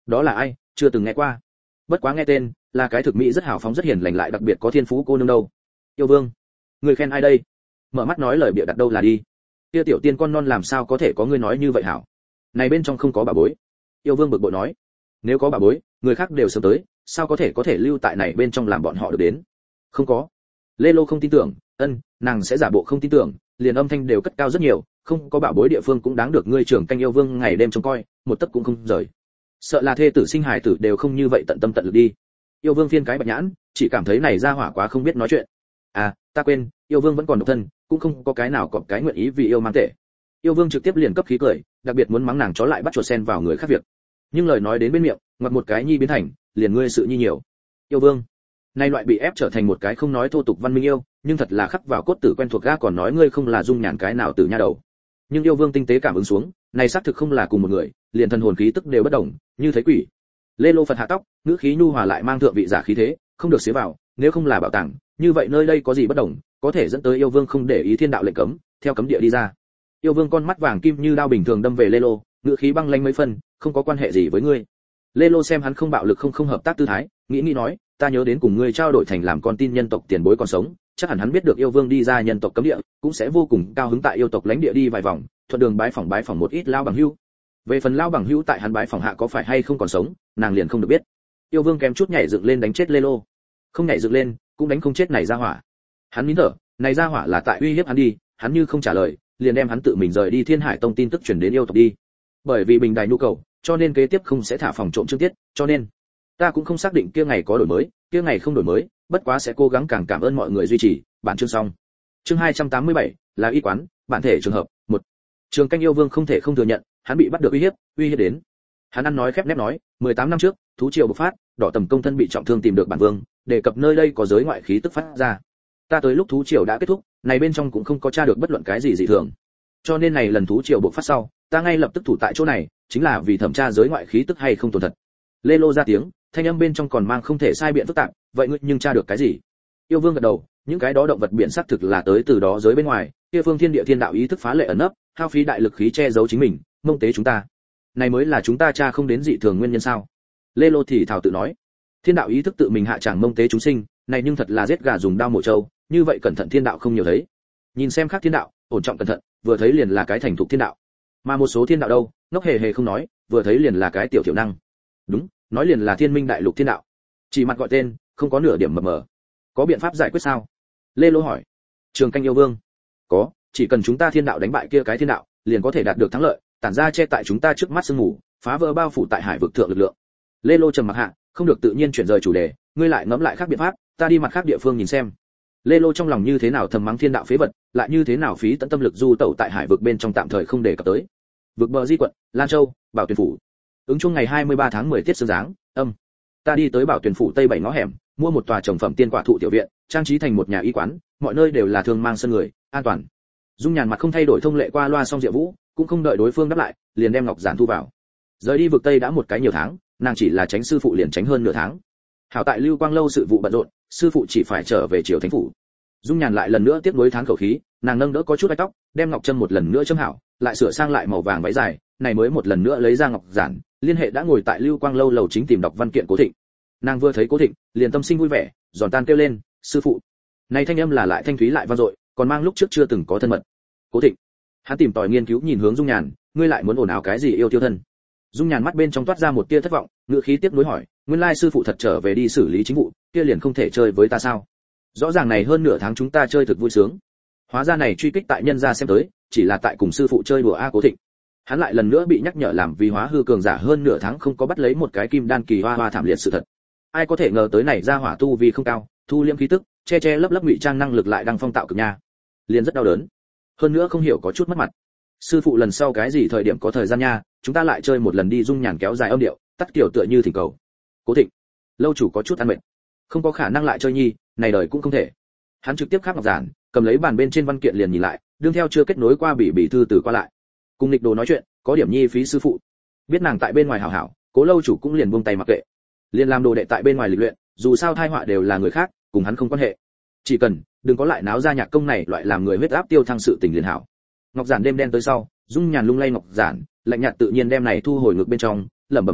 Đó là ai, chưa từng nghe qua. Bất quá nghe tên, là cái thực mỹ rất hào phóng rất hiền lành lại đặc biệt có thiên phú cô nương đâu. Yêu vương, người khen ai đây? Mở mắt nói lời bịa đặt đâu là đi. Kia tiểu tiên con non làm sao có thể có ngươi nói như vậy hảo? Này bên trong không có bà bối. Yêu vương bực bội nói, nếu có bà bối, người khác đều sớm tới, sao có thể có thể lưu tại này bên trong làm bọn họ được đến? Không có. Lê Lô không tin tưởng, ân, nàng sẽ giả bộ không tin tưởng, liền âm thanh đều cất cao rất nhiều, không có bảo bối địa phương cũng đáng được ngươi trưởng canh yêu vương ngày đêm trông coi, một tấc cũng không rời. Sợ là thê tử sinh hài tử đều không như vậy tận tâm tận lực đi. Yêu vương phiên cái bạch nhãn, chỉ cảm thấy này ra hỏa quá không biết nói chuyện. À, ta quên, yêu vương vẫn còn độc thân, cũng không có cái nào cọp cái nguyện ý vì yêu mang tệ. Yêu vương trực tiếp liền cấp khí cười, đặc biệt muốn mắng nàng chó lại bắt chuột sen vào người khác việc. Nhưng lời nói đến bên miệng, ngoặt một cái nhi biến thành, liền ngươi sự nhi nhiều. Yêu vương, nay loại bị ép trở thành một cái không nói thô tục văn minh yêu, nhưng thật là khắc vào cốt tử quen thuộc ga còn nói ngươi không là dung nhàn cái nào từ nha đầu. Nhưng yêu vương tinh tế cảm ứng xuống, này xác thực không là cùng một người, liền thần hồn khí tức đều bất động, như thấy quỷ. Lê Lô Phật hạ tóc, ngữ khí nhu hòa lại mang thượng vị giả khí thế, không được xía vào, nếu không là bảo tàng, như vậy nơi đây có gì bất đồng, có thể dẫn tới yêu vương không để ý thiên đạo lệnh cấm, theo cấm địa đi ra. Yêu vương con mắt vàng kim như đao bình thường đâm về Lê Lô, ngữ khí băng lãnh mấy phân, không có quan hệ gì với ngươi. Lê Lô xem hắn không bạo lực không không hợp tác tư thái, nghĩ nghĩ nói, ta nhớ đến cùng ngươi trao đổi thành làm con tin nhân tộc tiền bối còn sống, chắc hẳn hắn biết được yêu vương đi ra nhân tộc cấm địa, cũng sẽ vô cùng cao hứng tại yêu tộc lãnh địa đi vài vòng, thuận đường bái phỏng bái phỏng một ít lao bằng hữu. Về phần lao bằng hữu tại hắn bái phỏng hạ có phải hay không còn sống, nàng liền không được biết. Yêu vương kém chút nhảy dựng lên đánh chết Lê Lô. Không nhảy dựng lên, cũng đánh không chết này ra hỏa. Hắn nín thở, này ra hỏa là tại uy hiếp hắn đi, hắn như không trả lời, liền đem hắn tự mình rời đi Thiên Hải Tông tin tức truyền đến yêu tộc đi. Bởi vì bình đài nhu cầu, cho nên kế tiếp không sẽ thả phòng trộm chương tiết, cho nên ta cũng không xác định kia ngày có đổi mới, kia ngày không đổi mới, bất quá sẽ cố gắng càng cảm ơn mọi người duy trì. Bản chương xong. Chương hai trăm tám mươi bảy là y quán, bản thể trường hợp, một. Trường Canh yêu vương không thể không thừa nhận, hắn bị bắt được uy hiếp, uy hiếp đến. Hắn ăn nói khép nép nói, mười tám năm trước, thú triều bộc phát, đỏ tầm công thân bị trọng thương tìm được bản vương, đề cập nơi đây có giới ngoại khí tức phát ra. Ta tới lúc thú triều đã kết thúc, này bên trong cũng không có tra được bất luận cái gì dị thường. Cho nên này lần thú triều bộc phát sau, ta ngay lập tức thủ tại chỗ này, chính là vì thẩm tra giới ngoại khí tức hay không tồn thật. Lê Lô ra tiếng, thanh âm bên trong còn mang không thể sai biện phức tạp, vậy ngươi nhưng tra được cái gì? Yêu vương gật đầu, những cái đó động vật biển xác thực là tới từ đó giới bên ngoài, kia phương thiên địa thiên đạo ý thức phá lệ ẩn nấp, hao phí đại lực khí che giấu chính mình, mông tế chúng ta. Này mới là chúng ta tra không đến dị thường nguyên nhân sao? Lê Lô thì thảo tự nói, thiên đạo ý thức tự mình hạ tràng mông tế chúng sinh, này nhưng thật là giết gà dùng đao mổ trâu, như vậy cẩn thận thiên đạo không nhiều thấy. Nhìn xem khác thiên đạo, ổn trọng cẩn thận, vừa thấy liền là cái thành thục thiên đạo. Mà một số thiên đạo đâu, ngốc hề hề không nói, vừa thấy liền là cái tiểu tiểu năng. Đúng, nói liền là thiên minh đại lục thiên đạo. Chỉ mặt gọi tên, không có nửa điểm mập mờ. Có biện pháp giải quyết sao? Lê Lô hỏi. Trường Canh yêu vương. Có, chỉ cần chúng ta thiên đạo đánh bại kia cái thiên đạo, liền có thể đạt được thắng lợi, tản ra che tại chúng ta trước mắt sương mù, phá vỡ bao phủ tại hải vực thượng lực lượng. Lê Lô trầm mặc hạ, không được tự nhiên chuyển rời chủ đề, ngươi lại ngẫm lại khác biện pháp, ta đi mặt khác địa phương nhìn xem. Lê Lô trong lòng như thế nào thầm mắng thiên đạo phế vật, lại như thế nào phí tận tâm lực du tẩu tại hải vực bên trong tạm thời không để cập tới. Vực bờ Di quận, Lan Châu, Bảo Tuyền phủ. Ứng chung ngày hai mươi ba tháng mười tiết sương giáng, âm. Ta đi tới Bảo Tuyền phủ tây bảy ngõ hẻm, mua một tòa trồng phẩm tiên quả thụ tiểu viện, trang trí thành một nhà y quán, mọi nơi đều là thương mang sân người, an toàn. Dung Nhàn mặt không thay đổi thông lệ qua loa xong Diệu Vũ, cũng không đợi đối phương đáp lại, liền đem ngọc giản thu vào. Rời đi vực tây đã một cái nhiều tháng, nàng chỉ là tránh sư phụ liền tránh hơn nửa tháng. Hảo tại Lưu Quang lâu sự vụ bận rộn, sư phụ chỉ phải trở về triều thánh phủ. Dung Nhàn lại lần nữa tiếp nối tháng khẩu khí, nàng nâng đỡ có chút gai tóc, đem ngọc châm một lần nữa châm hảo, lại sửa sang lại màu vàng váy dài, này mới một lần nữa lấy ra ngọc giản, liên hệ đã ngồi tại Lưu Quang lâu lầu chính tìm đọc văn kiện Cố Thịnh. Nàng vừa thấy Cố Thịnh, liền tâm sinh vui vẻ, giòn tan kêu lên, sư phụ. Này thanh âm là lại thanh thúy lại vang dội, còn mang lúc trước chưa từng có thân mật. Cố Thịnh. Hắn tìm tòi nghiên cứu nhìn hướng Dung Nhàn, ngươi lại muốn ồn ào cái gì yêu tiêu thân? Dung Nhàn mắt bên trong toát ra một tia thất vọng, ngữ khí tiếp nối hỏi, nguyên lai sư phụ thật trở về đi xử lý chính vụ, kia liền không thể chơi với ta sao? Rõ ràng này hơn nửa tháng chúng ta chơi thực vui sướng. Hóa ra này truy kích tại nhân gia xem tới, chỉ là tại cùng sư phụ chơi đùa a Cố Thịnh. Hắn lại lần nữa bị nhắc nhở làm vì hóa hư cường giả hơn nửa tháng không có bắt lấy một cái kim đan kỳ hoa hoa thảm liệt sự thật. Ai có thể ngờ tới này ra hỏa tu vì không cao, thu liễm khí tức, che che lấp lấp ngụy trang năng lực lại đang phong tạo cực nha. Liền rất đau đớn. Hơn nữa không hiểu có chút mất mặt. Sư phụ lần sau cái gì thời điểm có thời gian nha, chúng ta lại chơi một lần đi. Dung Nhàn kéo dài âm điệu, tắt kiểu tựa như thỉnh cầu. Cố Thịnh, lâu chủ có chút ăn mệt, không có khả năng lại chơi nhi, này đời cũng không thể. Hắn trực tiếp khắp ngọc giản, cầm lấy bàn bên trên văn kiện liền nhìn lại, đương theo chưa kết nối qua bị bị thư từ qua lại. Cùng Lịch Đồ nói chuyện, có điểm nhi phí sư phụ. Biết nàng tại bên ngoài hảo hảo, Cố lâu chủ cũng liền buông tay mặc kệ. Liền làm đồ đệ tại bên ngoài lịch luyện, dù sao thai họa đều là người khác, cùng hắn không quan hệ. Chỉ cần đừng có lại náo ra nhạc công này loại làm người huyết áp tiêu thăng sự tình liền hảo. Ngọc giản đêm đen tới sau, Dung Nhàn lung lay ngọc giản, lạnh nhạt tự nhiên đem này thu hồi ngực bên trong, lẩm bẩm nói,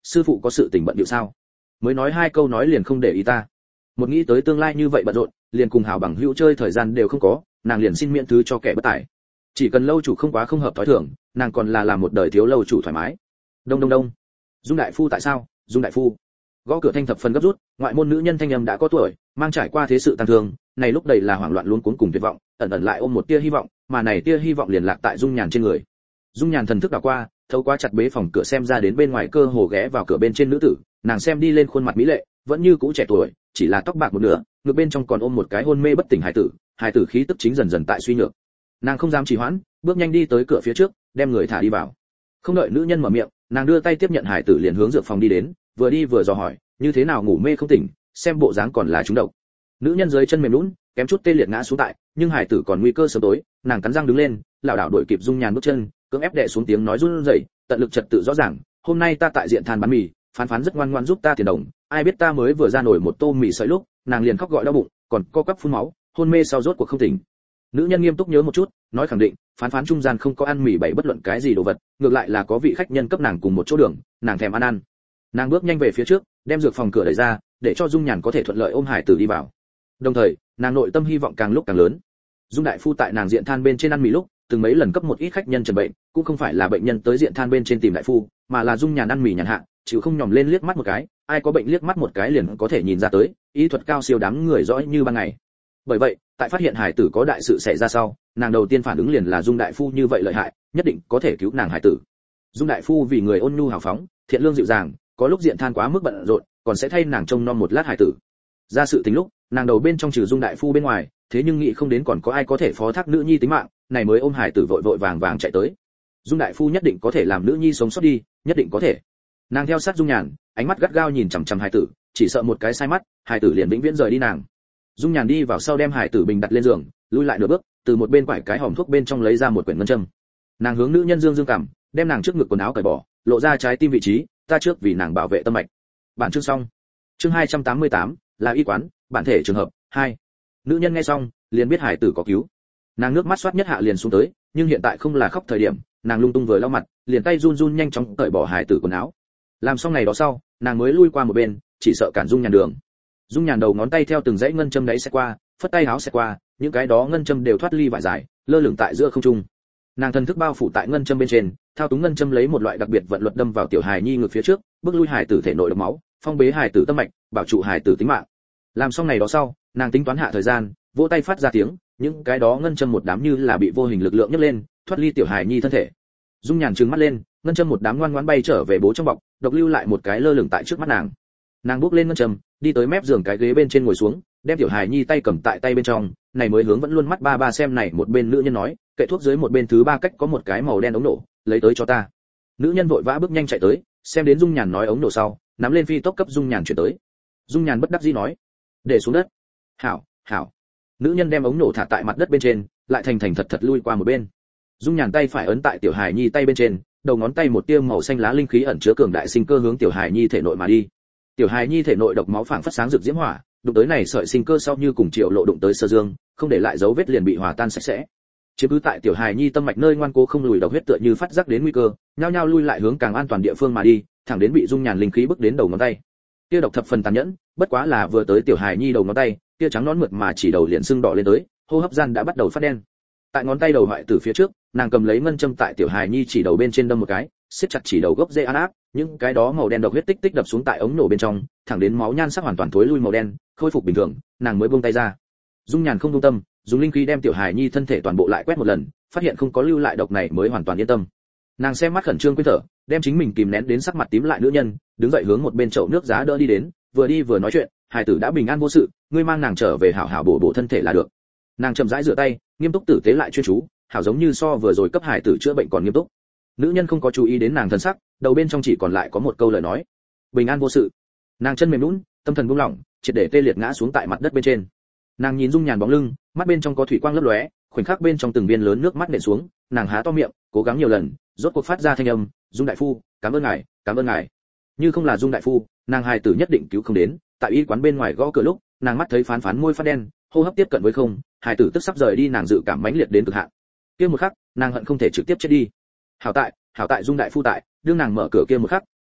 sư phụ có sự tình bận điệu sao? Mới nói hai câu nói liền không để ý ta. Một nghĩ tới tương lai như vậy bận rộn, liền cùng hảo bằng hữu chơi thời gian đều không có, nàng liền xin miễn thứ cho kẻ bất tài. Chỉ cần lâu chủ không quá không hợp thói thường, nàng còn là làm một đời thiếu lâu chủ thoải mái. Đông đông đông. Dung đại phu tại sao? Dung đại phu. Gõ cửa thanh thập phần gấp rút, ngoại môn nữ nhân thanh âm đã có tuổi, mang trải qua thế sự tăng thương, này lúc đầy là hoảng loạn luống cuống cùng tuyệt vọng, ẩn ẩn lại ôm một tia hy vọng, mà này tia hy vọng liền lạc tại Dung Nhàn trên người. Dung Nhàn thần thức đảo qua, thấu qua chặt bế phòng cửa xem ra đến bên ngoài cơ hồ ghé vào cửa bên trên nữ tử, nàng xem đi lên khuôn mặt mỹ lệ, vẫn như cũ trẻ tuổi, chỉ là tóc bạc một nửa, ngực bên trong còn ôm một cái hôn mê bất tỉnh hài tử, hài tử khí tức chính dần dần tại suy nhược. Nàng không dám trì hoãn, bước nhanh đi tới cửa phía trước, đem người thả đi vào. Không đợi nữ nhân mở miệng, nàng đưa tay tiếp nhận hài tử liền hướng dược phòng đi đến, vừa đi vừa dò hỏi, như thế nào ngủ mê không tỉnh, xem bộ dáng còn là trúng độc. Nữ nhân dưới chân mềm nhũn, kém chút tê liệt ngã xuống tại, nhưng hài tử còn nguy cơ sớm tối, nàng cắn răng đứng lên, lảo đảo đuổi kịp Dung Nhàn bước chân, cưỡng ép đè xuống tiếng nói run rẩy, tận lực trật tự rõ ràng, hôm nay ta tại diện than bán mì, phán phán rất ngoan ngoãn giúp ta tiền đồng, ai biết ta mới vừa ra nổi một tô mì sợi lúc, nàng liền khóc gọi đau bụng, còn co quắp phun máu, hôn mê sau rốt cuộc không tỉnh. Nữ nhân nghiêm túc nhớ một chút, nói khẳng định, phán phán trung gian không có ăn mì bảy bất luận cái gì đồ vật, ngược lại là có vị khách nhân cấp nàng cùng một chỗ đường, nàng thèm ăn ăn. Nàng bước nhanh về phía trước, đem dược phòng cửa đẩy ra, để cho Dung Nhàn có thể thuận lợi ôm hải tử đi vào. Đồng thời, nàng nội tâm hy vọng càng lúc càng lớn. Dung đại phu tại nàng diện than bên trên ăn mì lúc, từng mấy lần cấp một ít khách nhân trần bệnh, cũng không phải là bệnh nhân tới diện than bên trên tìm đại phu, mà là Dung Nhàn ăn mì nhàn hạ, chịu không nhòm lên liếc mắt một cái, ai có bệnh liếc mắt một cái liền có thể nhìn ra tới, y thuật cao siêu đám người rõ như ban ngày. Bởi vậy, tại phát hiện hải tử có đại sự xảy ra sau, nàng đầu tiên phản ứng liền là Dung đại phu như vậy lợi hại, nhất định có thể cứu nàng hải tử. Dung đại phu vì người ôn nhu hào phóng, thiện lương dịu dàng, có lúc diện than quá mức bận rộn, còn sẽ thay nàng trông nom một lát hải tử. Ra sự tình lúc, nàng đầu bên trong trừ Dung đại phu bên ngoài, thế nhưng nghĩ không đến còn có ai có thể phó thác nữ nhi tính mạng, này mới ôm hải tử vội vội vàng vàng chạy tới. Dung đại phu nhất định có thể làm nữ nhi sống sót đi, nhất định có thể. Nàng theo sát Dung Nhàn, ánh mắt gắt gao nhìn chằm chằm hải tử, chỉ sợ một cái sai mắt, hải tử liền vĩnh viễn rời đi nàng. Dung Nhàn đi vào sau đem hải tử bình đặt lên giường, lui lại nửa bước, từ một bên quải cái hòm thuốc bên trong lấy ra một quyển ngân châm. Nàng hướng nữ nhân dương dương cằm, đem nàng trước ngực quần áo cởi bỏ, lộ ra trái tim vị trí, ta trước vì nàng bảo vệ tâm mạch. Bản chương xong. Chương hai trăm tám mươi tám, là y quán, bản thể trường hợp hai. Nữ nhân nghe xong, liền biết hải tử có cứu. Nàng nước mắt xoát nhất hạ liền xuống tới, nhưng hiện tại không là khóc thời điểm, nàng lung tung vừa lau mặt, liền tay run run nhanh chóng cởi bỏ hải tử quần áo. Làm xong này đó sau, nàng mới lui qua một bên, chỉ sợ cản Dung Nhàn đường. Dung Nhàn đầu ngón tay theo từng dãy ngân châm đấy sẽ qua, phất tay áo sẽ qua, những cái đó ngân châm đều thoát ly vải dài, lơ lửng tại giữa không trung. Nàng thần thức bao phủ tại ngân châm bên trên, thao túng ngân châm lấy một loại đặc biệt vận luật đâm vào tiểu hài nhi ngực phía trước, bước lui hài tử thể nội độc máu, phong bế hài tử tâm mạch, bảo trụ hài tử tính mạng. Làm xong này đó sau, nàng tính toán hạ thời gian, vỗ tay phát ra tiếng, những cái đó ngân châm một đám như là bị vô hình lực lượng nhấc lên, thoát ly tiểu hài nhi thân thể. Dung Nhàn trừng mắt lên, ngân châm một đám ngoan ngoãn bay trở về bố trong bọc, độc lưu lại một cái lơ lửng tại trước mắt nàng. Nàng bước lên ngân châm, đi tới mép giường cái ghế bên trên ngồi xuống, đem tiểu hài nhi tay cầm tại tay bên trong, này mới hướng vẫn luôn mắt ba ba xem này một bên nữ nhân nói, kệ thuốc dưới một bên thứ ba cách có một cái màu đen ống nổ, lấy tới cho ta. Nữ nhân vội vã bước nhanh chạy tới, xem đến Dung Nhàn nói ống nổ sau, nắm lên phi tốc cấp Dung Nhàn chuyển tới. Dung Nhàn bất đắc dĩ nói, để xuống đất. Hảo, hảo. Nữ nhân đem ống nổ thả tại mặt đất bên trên, lại thành thành thật thật lui qua một bên. Dung Nhàn tay phải ấn tại tiểu hài nhi tay bên trên, đầu ngón tay một tia màu xanh lá linh khí ẩn chứa cường đại sinh cơ hướng tiểu hài nhi thể nội mà đi. Tiểu hài nhi thể nội độc máu phảng phất sáng rực diễm hỏa, đụng tới này sợi sinh cơ sau như cùng triệu lộ đụng tới sơ dương, không để lại dấu vết liền bị hòa tan sạch sẽ. Chiếm cứ tại tiểu hài nhi tâm mạch nơi ngoan cố không lùi độc huyết tựa như phát giác đến nguy cơ, nhao nhao lui lại hướng càng an toàn địa phương mà đi, thẳng đến bị Dung Nhàn linh khí bức đến đầu ngón tay. Kia độc thập phần tàn nhẫn, bất quá là vừa tới tiểu hài nhi đầu ngón tay, kia trắng nón mượt mà chỉ đầu liền sưng đỏ lên tới, hô hấp gian đã bắt đầu phát đen. Tại ngón tay đầu hoại tử phía trước, nàng cầm lấy ngân châm tại tiểu hài nhi chỉ đầu bên trên đâm một cái, siết chặt chỉ đầu gốc dễ an áp, những cái đó màu đen độc huyết tích tích đập xuống tại ống nổ bên trong, thẳng đến máu nhan sắc hoàn toàn thối lui màu đen, khôi phục bình thường, nàng mới buông tay ra. Dung Nhàn không buông tâm, dùng linh khí đem tiểu hài nhi thân thể toàn bộ lại quét một lần, phát hiện không có lưu lại độc này mới hoàn toàn yên tâm. Nàng xem mắt khẩn trương quên thở, đem chính mình kìm nén đến sắc mặt tím lại nữ nhân, đứng dậy hướng một bên chậu nước giá đỡ đi đến, vừa đi vừa nói chuyện, hài tử đã bình an vô sự, ngươi mang nàng trở về hảo hảo bổ bổ thân thể là được. Nàng chậm rãi rửa tay, nghiêm túc tử tế lại chuyên chú, hảo giống như so vừa rồi cấp hài tử chữa bệnh còn nghiêm túc. Nữ nhân không có chú ý đến nàng thân sắc, đầu bên trong chỉ còn lại có một câu lời nói, bình an vô sự. Nàng chân mềm nhũn, tâm thần buông lỏng, triệt để tê liệt ngã xuống tại mặt đất bên trên. Nàng nhìn Dung Nhàn bóng lưng, mắt bên trong có thủy quang lấp lóe, khoảnh khắc bên trong từng viên lớn nước mắt nện xuống, nàng há to miệng, cố gắng nhiều lần, rốt cuộc phát ra thanh âm, Dung đại phu, cảm ơn ngài, cảm ơn ngài. Như không là Dung đại phu, nàng hài tử nhất định cứu không đến. Tại y quán bên ngoài gõ cửa lúc, nàng mắt thấy phán phán môi phát đen, hô hấp tiếp cận với không, hài tử tức sắp rời đi, nàng dự cảm mãnh liệt đến cực hạn. Kia một khắc, nàng hận không thể trực tiếp chết đi. Hảo tại, hảo tại Dung đại phu tại, đương nàng mở cửa kia một khắc,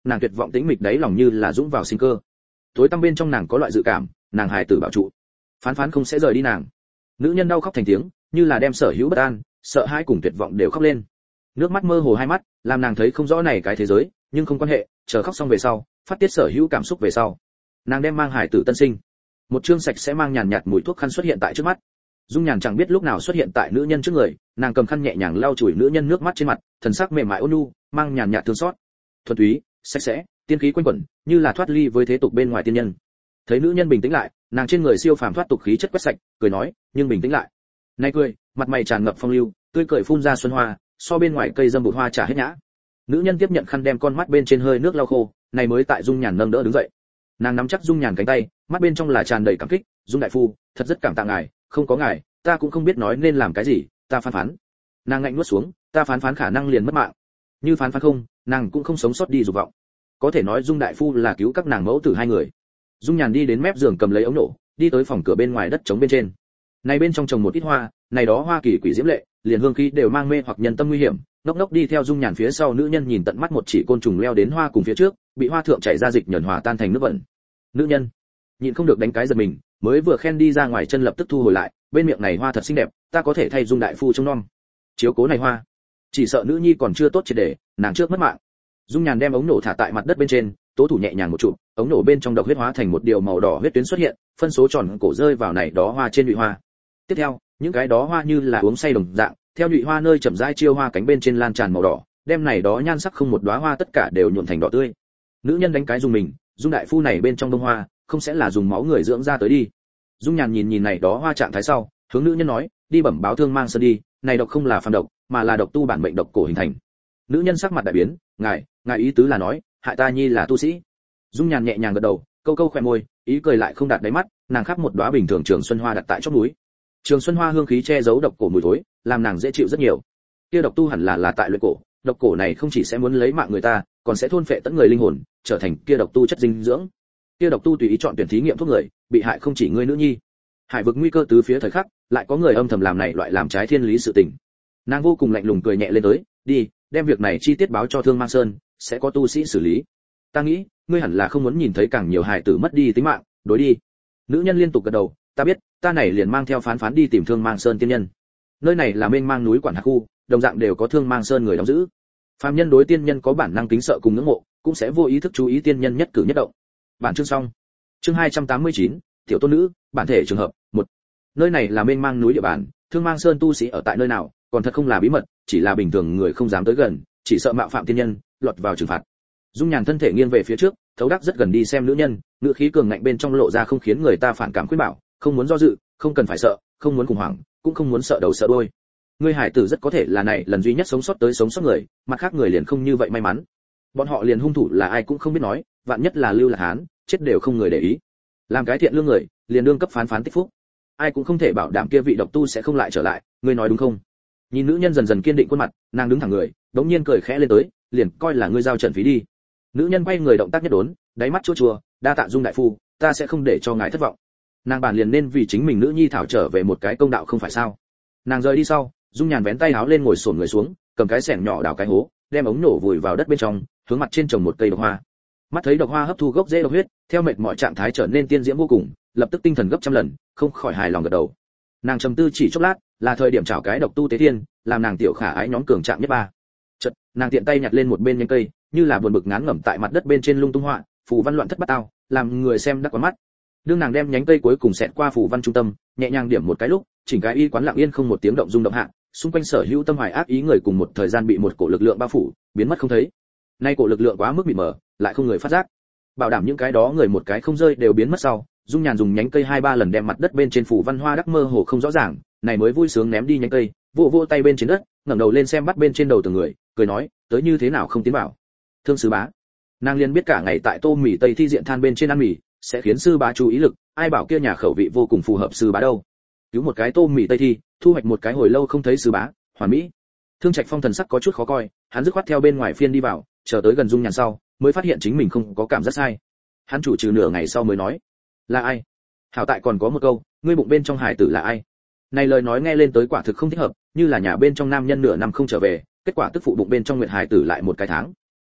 nàng tuyệt vọng tĩnh mịch đáy lòng như là dũng vào sinh cơ. Tối tăm bên trong nàng có loại dự cảm, nàng hài tử bảo trụ, phán phán không sẽ rời đi nàng. Nữ nhân đau khóc thành tiếng, như là đem sở hữu bất an, sợ hãi cùng tuyệt vọng đều khóc lên. Nước mắt mơ hồ hai mắt, làm nàng thấy không rõ này cái thế giới, nhưng không quan hệ, chờ khóc xong về sau, phát tiết sở hữu cảm xúc về sau. Nàng đem mang hài tử tân sinh. Một chương sạch sẽ mang nhàn nhạt mùi thuốc khăn xuất hiện tại trước mắt. Dung Nhàn chẳng biết lúc nào xuất hiện tại nữ nhân trước người, nàng cầm khăn nhẹ nhàng lau chùi nữ nhân nước mắt trên mặt, thần sắc mềm mại ôn nhu, mang nhàn nhạt thương xót. Thuần túy, sạch sẽ, tiên khí quanh quẩn, như là thoát ly với thế tục bên ngoài tiên nhân. Thấy nữ nhân bình tĩnh lại, nàng trên người siêu phàm thoát tục khí chất quét sạch, cười nói, nhưng bình tĩnh lại. Nay cười, mặt mày tràn ngập phong lưu, tươi cười phun ra xuân hoa, so bên ngoài cây dâm bụi hoa trả hết nhã. Nữ nhân tiếp nhận khăn đem con mắt bên trên hơi nước lau khô, này mới tại Dung Nhàn nâng đỡ đứng dậy. Nàng nắm chắc Dung Nhàn cánh tay, mắt bên trong là tràn đầy cảm kích, Dung đại phu, thật rất cảm tạ ngài, không có ngài, ta cũng không biết nói nên làm cái gì, ta phán phán. Nàng ngạnh nuốt xuống, ta phán phán khả năng liền mất mạng. Như phán phán không, nàng cũng không sống sót đi dục vọng. Có thể nói Dung đại phu là cứu các nàng mẫu tử hai người. Dung Nhàn đi đến mép giường cầm lấy ống nổ, đi tới phòng cửa bên ngoài đất trống bên trên. Này bên trong trồng một ít hoa, này đó hoa kỳ quỷ diễm lệ, liền hương khí đều mang mê hoặc nhân tâm nguy hiểm. Nốc nốc đi theo Dung Nhàn phía sau, nữ nhân nhìn tận mắt một chỉ côn trùng leo đến hoa cùng phía trước, bị hoa thượng chảy ra dịch nhờn hòa tan thành nước bẩn. Nữ nhân nhịn không được đánh cái giật mình, mới vừa khen đi ra ngoài chân lập tức thu hồi lại, bên miệng này hoa thật xinh đẹp, ta có thể thay Dung đại phu trông nom. Chiếu cố này hoa, chỉ sợ nữ nhi còn chưa tốt triệt để, nàng trước mất mạng. Dung Nhàn đem ống nổ thả tại mặt đất bên trên, tố thủ nhẹ nhàng một chụp, ống nổ bên trong độc huyết hóa thành một điều màu đỏ huyết tuyến xuất hiện, phân số tròn cổ rơi vào này đó hoa trên nhụy hoa. Tiếp theo, những cái đó hoa như là uống say đồng dạng, theo nhụy hoa nơi chậm rãi chiêu hoa cánh bên trên lan tràn màu đỏ, đem này đó nhan sắc không một đóa hoa tất cả đều nhuộm thành đỏ tươi. Nữ nhân đánh cái dùng mình, Dung đại phu này bên trong đông hoa, không sẽ là dùng máu người dưỡng ra tới đi. Dung Nhàn nhìn nhìn này đó hoa trạng thái sau, hướng nữ nhân nói, đi bẩm báo Thương Mang Sơn đi, này độc không là phàm độc, mà là độc tu bản mệnh độc cổ hình thành. Nữ nhân sắc mặt đại biến, ngài, ngài ý tứ là nói, hại ta nhi là tu sĩ. Dung Nhàn nhẹ nhàng gật đầu, câu câu khóe môi, ý cười lại không đạt đáy mắt, nàng khắp một đóa bình thường trường xuân hoa đặt tại chóp núi. Trường xuân hoa hương khí che giấu độc cổ mùi thối, làm nàng dễ chịu rất nhiều. Kia độc tu hẳn là là tại luyện cổ, độc cổ này không chỉ sẽ muốn lấy mạng người ta, còn sẽ thôn phệ tận người linh hồn, trở thành kia độc tu chất dinh dưỡng. Kia độc tu tùy ý chọn tuyển thí nghiệm thuốc người, bị hại không chỉ ngươi nữ nhi. Hải vực nguy cơ tứ phía thời khắc, lại có người âm thầm làm này loại làm trái thiên lý sự tình. Nàng vô cùng lạnh lùng cười nhẹ lên tới, đi, đem việc này chi tiết báo cho Thương Mang Sơn, sẽ có tu sĩ xử lý. Ta nghĩ, ngươi hẳn là không muốn nhìn thấy càng nhiều hài tử mất đi tính mạng, đối đi. Nữ nhân liên tục gật đầu, ta biết, ta này liền mang theo phán phán đi tìm Thương Mang Sơn tiên nhân. Nơi này là mênh mang núi quản hạt khu, đồng dạng đều có Thương Mang Sơn người đóng giữ. Phàm nhân đối tiên nhân có bản năng kính sợ cùng ngưỡng mộ, cũng sẽ vô ý thức chú ý tiên nhân nhất cử nhất động. Bản chương xong. Chương hai trăm tám mươi chín, tiểu tôn nữ, bản thể trường hợp, một. Nơi này là mênh mang núi địa bàn, Thương Mang Sơn tu sĩ ở tại nơi nào, còn thật không là bí mật, chỉ là bình thường người không dám tới gần, chỉ sợ mạo phạm tiên nhân, lọt vào trừng phạt. Dung Nhàn thân thể nghiêng về phía trước, thấu đắc rất gần đi xem nữ nhân, ngữ khí cường ngạnh bên trong lộ ra không khiến người ta phản cảm khuyên bảo, không muốn do dự, không cần phải sợ, không muốn khủng hoảng, cũng không muốn sợ đầu sợ đuôi. Ngươi hải tử rất có thể là này lần duy nhất sống sót tới sống sót người, mặt khác người liền không như vậy may mắn. Bọn họ liền hung thủ là ai cũng không biết nói, vạn nhất là Lưu Lạc Hán, chết đều không người để ý. Làm cái thiện lương người, liền đương cấp phán phán tích phúc. Ai cũng không thể bảo đảm kia vị độc tu sẽ không lại trở lại, ngươi nói đúng không? Nhìn nữ nhân dần dần kiên định khuôn mặt, nàng đứng thẳng người, đống nhiên cười khẽ lên tới, liền coi là ngươi giao trận phí đi. Nữ nhân quay người động tác nhất đốn, đáy mắt chua chua, đa tạ Dung đại phu, ta sẽ không để cho ngài thất vọng. Nàng bản liền nên vì chính mình nữ nhi thảo trở về một cái công đạo không phải sao? Nàng rời đi sau, Dung Nhàn vén tay áo lên ngồi xổm người xuống, cầm cái xẻng nhỏ đào cái hố, đem ống nổ vùi vào đất bên trong, hướng mặt trên trồng một cây độc hoa. Mắt thấy độc hoa hấp thu gốc rễ độc huyết, theo mệt mỏi trạng thái trở nên tiên diễm vô cùng, lập tức tinh thần gấp trăm lần, không khỏi hài lòng gật đầu. Nàng trầm tư chỉ chốc lát, là thời điểm chảo cái độc tu tế thiên, làm nàng tiểu khả ái nhóm cường trạng nhất ba. Chợt, nàng tiện tay nhặt lên một bên nhánh cây, như là buồn bực ngán ngẩm tại mặt đất bên trên lung tung họa, phù văn loạn thất bát ao, làm người xem đắc quá mắt. Đương nàng đem nhánh cây cuối cùng xẹt qua phù văn trung tâm, nhẹ nhàng điểm một cái lúc, chỉnh cái y quán lặng yên không một tiếng động rung động hạ, xung quanh sở hữu tâm hoài ác ý người cùng một thời gian bị một cổ lực lượng bao phủ, biến mất không thấy. Nay cổ lực lượng quá mức mịt mờ, lại không người phát giác. Bảo đảm những cái đó người một cái không rơi đều biến mất sau, Dung Nhàn dùng nhánh cây hai ba lần đem mặt đất bên trên phù văn hoa đắc mơ hồ không rõ ràng, này mới vui sướng ném đi nhánh cây, vỗ vỗ tay bên trên đất, ngẩng đầu lên xem bắt bên trên đầu từng người, cười nói, tới như thế nào không tiến bảo. Thương sư bá. Nàng liền biết cả ngày tại tô mì tây thi diện than bên trên ăn mì, sẽ khiến sư bá chú ý lực, ai bảo kia nhà khẩu vị vô cùng phù hợp sư bá đâu. Cứu một cái tô mì tây thi, thu hoạch một cái hồi lâu không thấy sư bá, hoàn mỹ. Thương Trạch Phong thần sắc có chút khó coi, hắn dứt khoát theo bên ngoài phiên đi vào, chờ tới gần Dung Nhàn sau, mới phát hiện chính mình không có cảm giác sai. Hắn chủ trừ nửa ngày sau mới nói, là ai? Hảo tại còn có một câu, ngươi bụng bên trong hải tử là ai? Này lời nói nghe lên tới quả thực không thích hợp, như là nhà bên trong nam nhân nửa năm không trở về, kết quả tức phụ bụng bên trong nguyệt hải tử lại một cái tháng.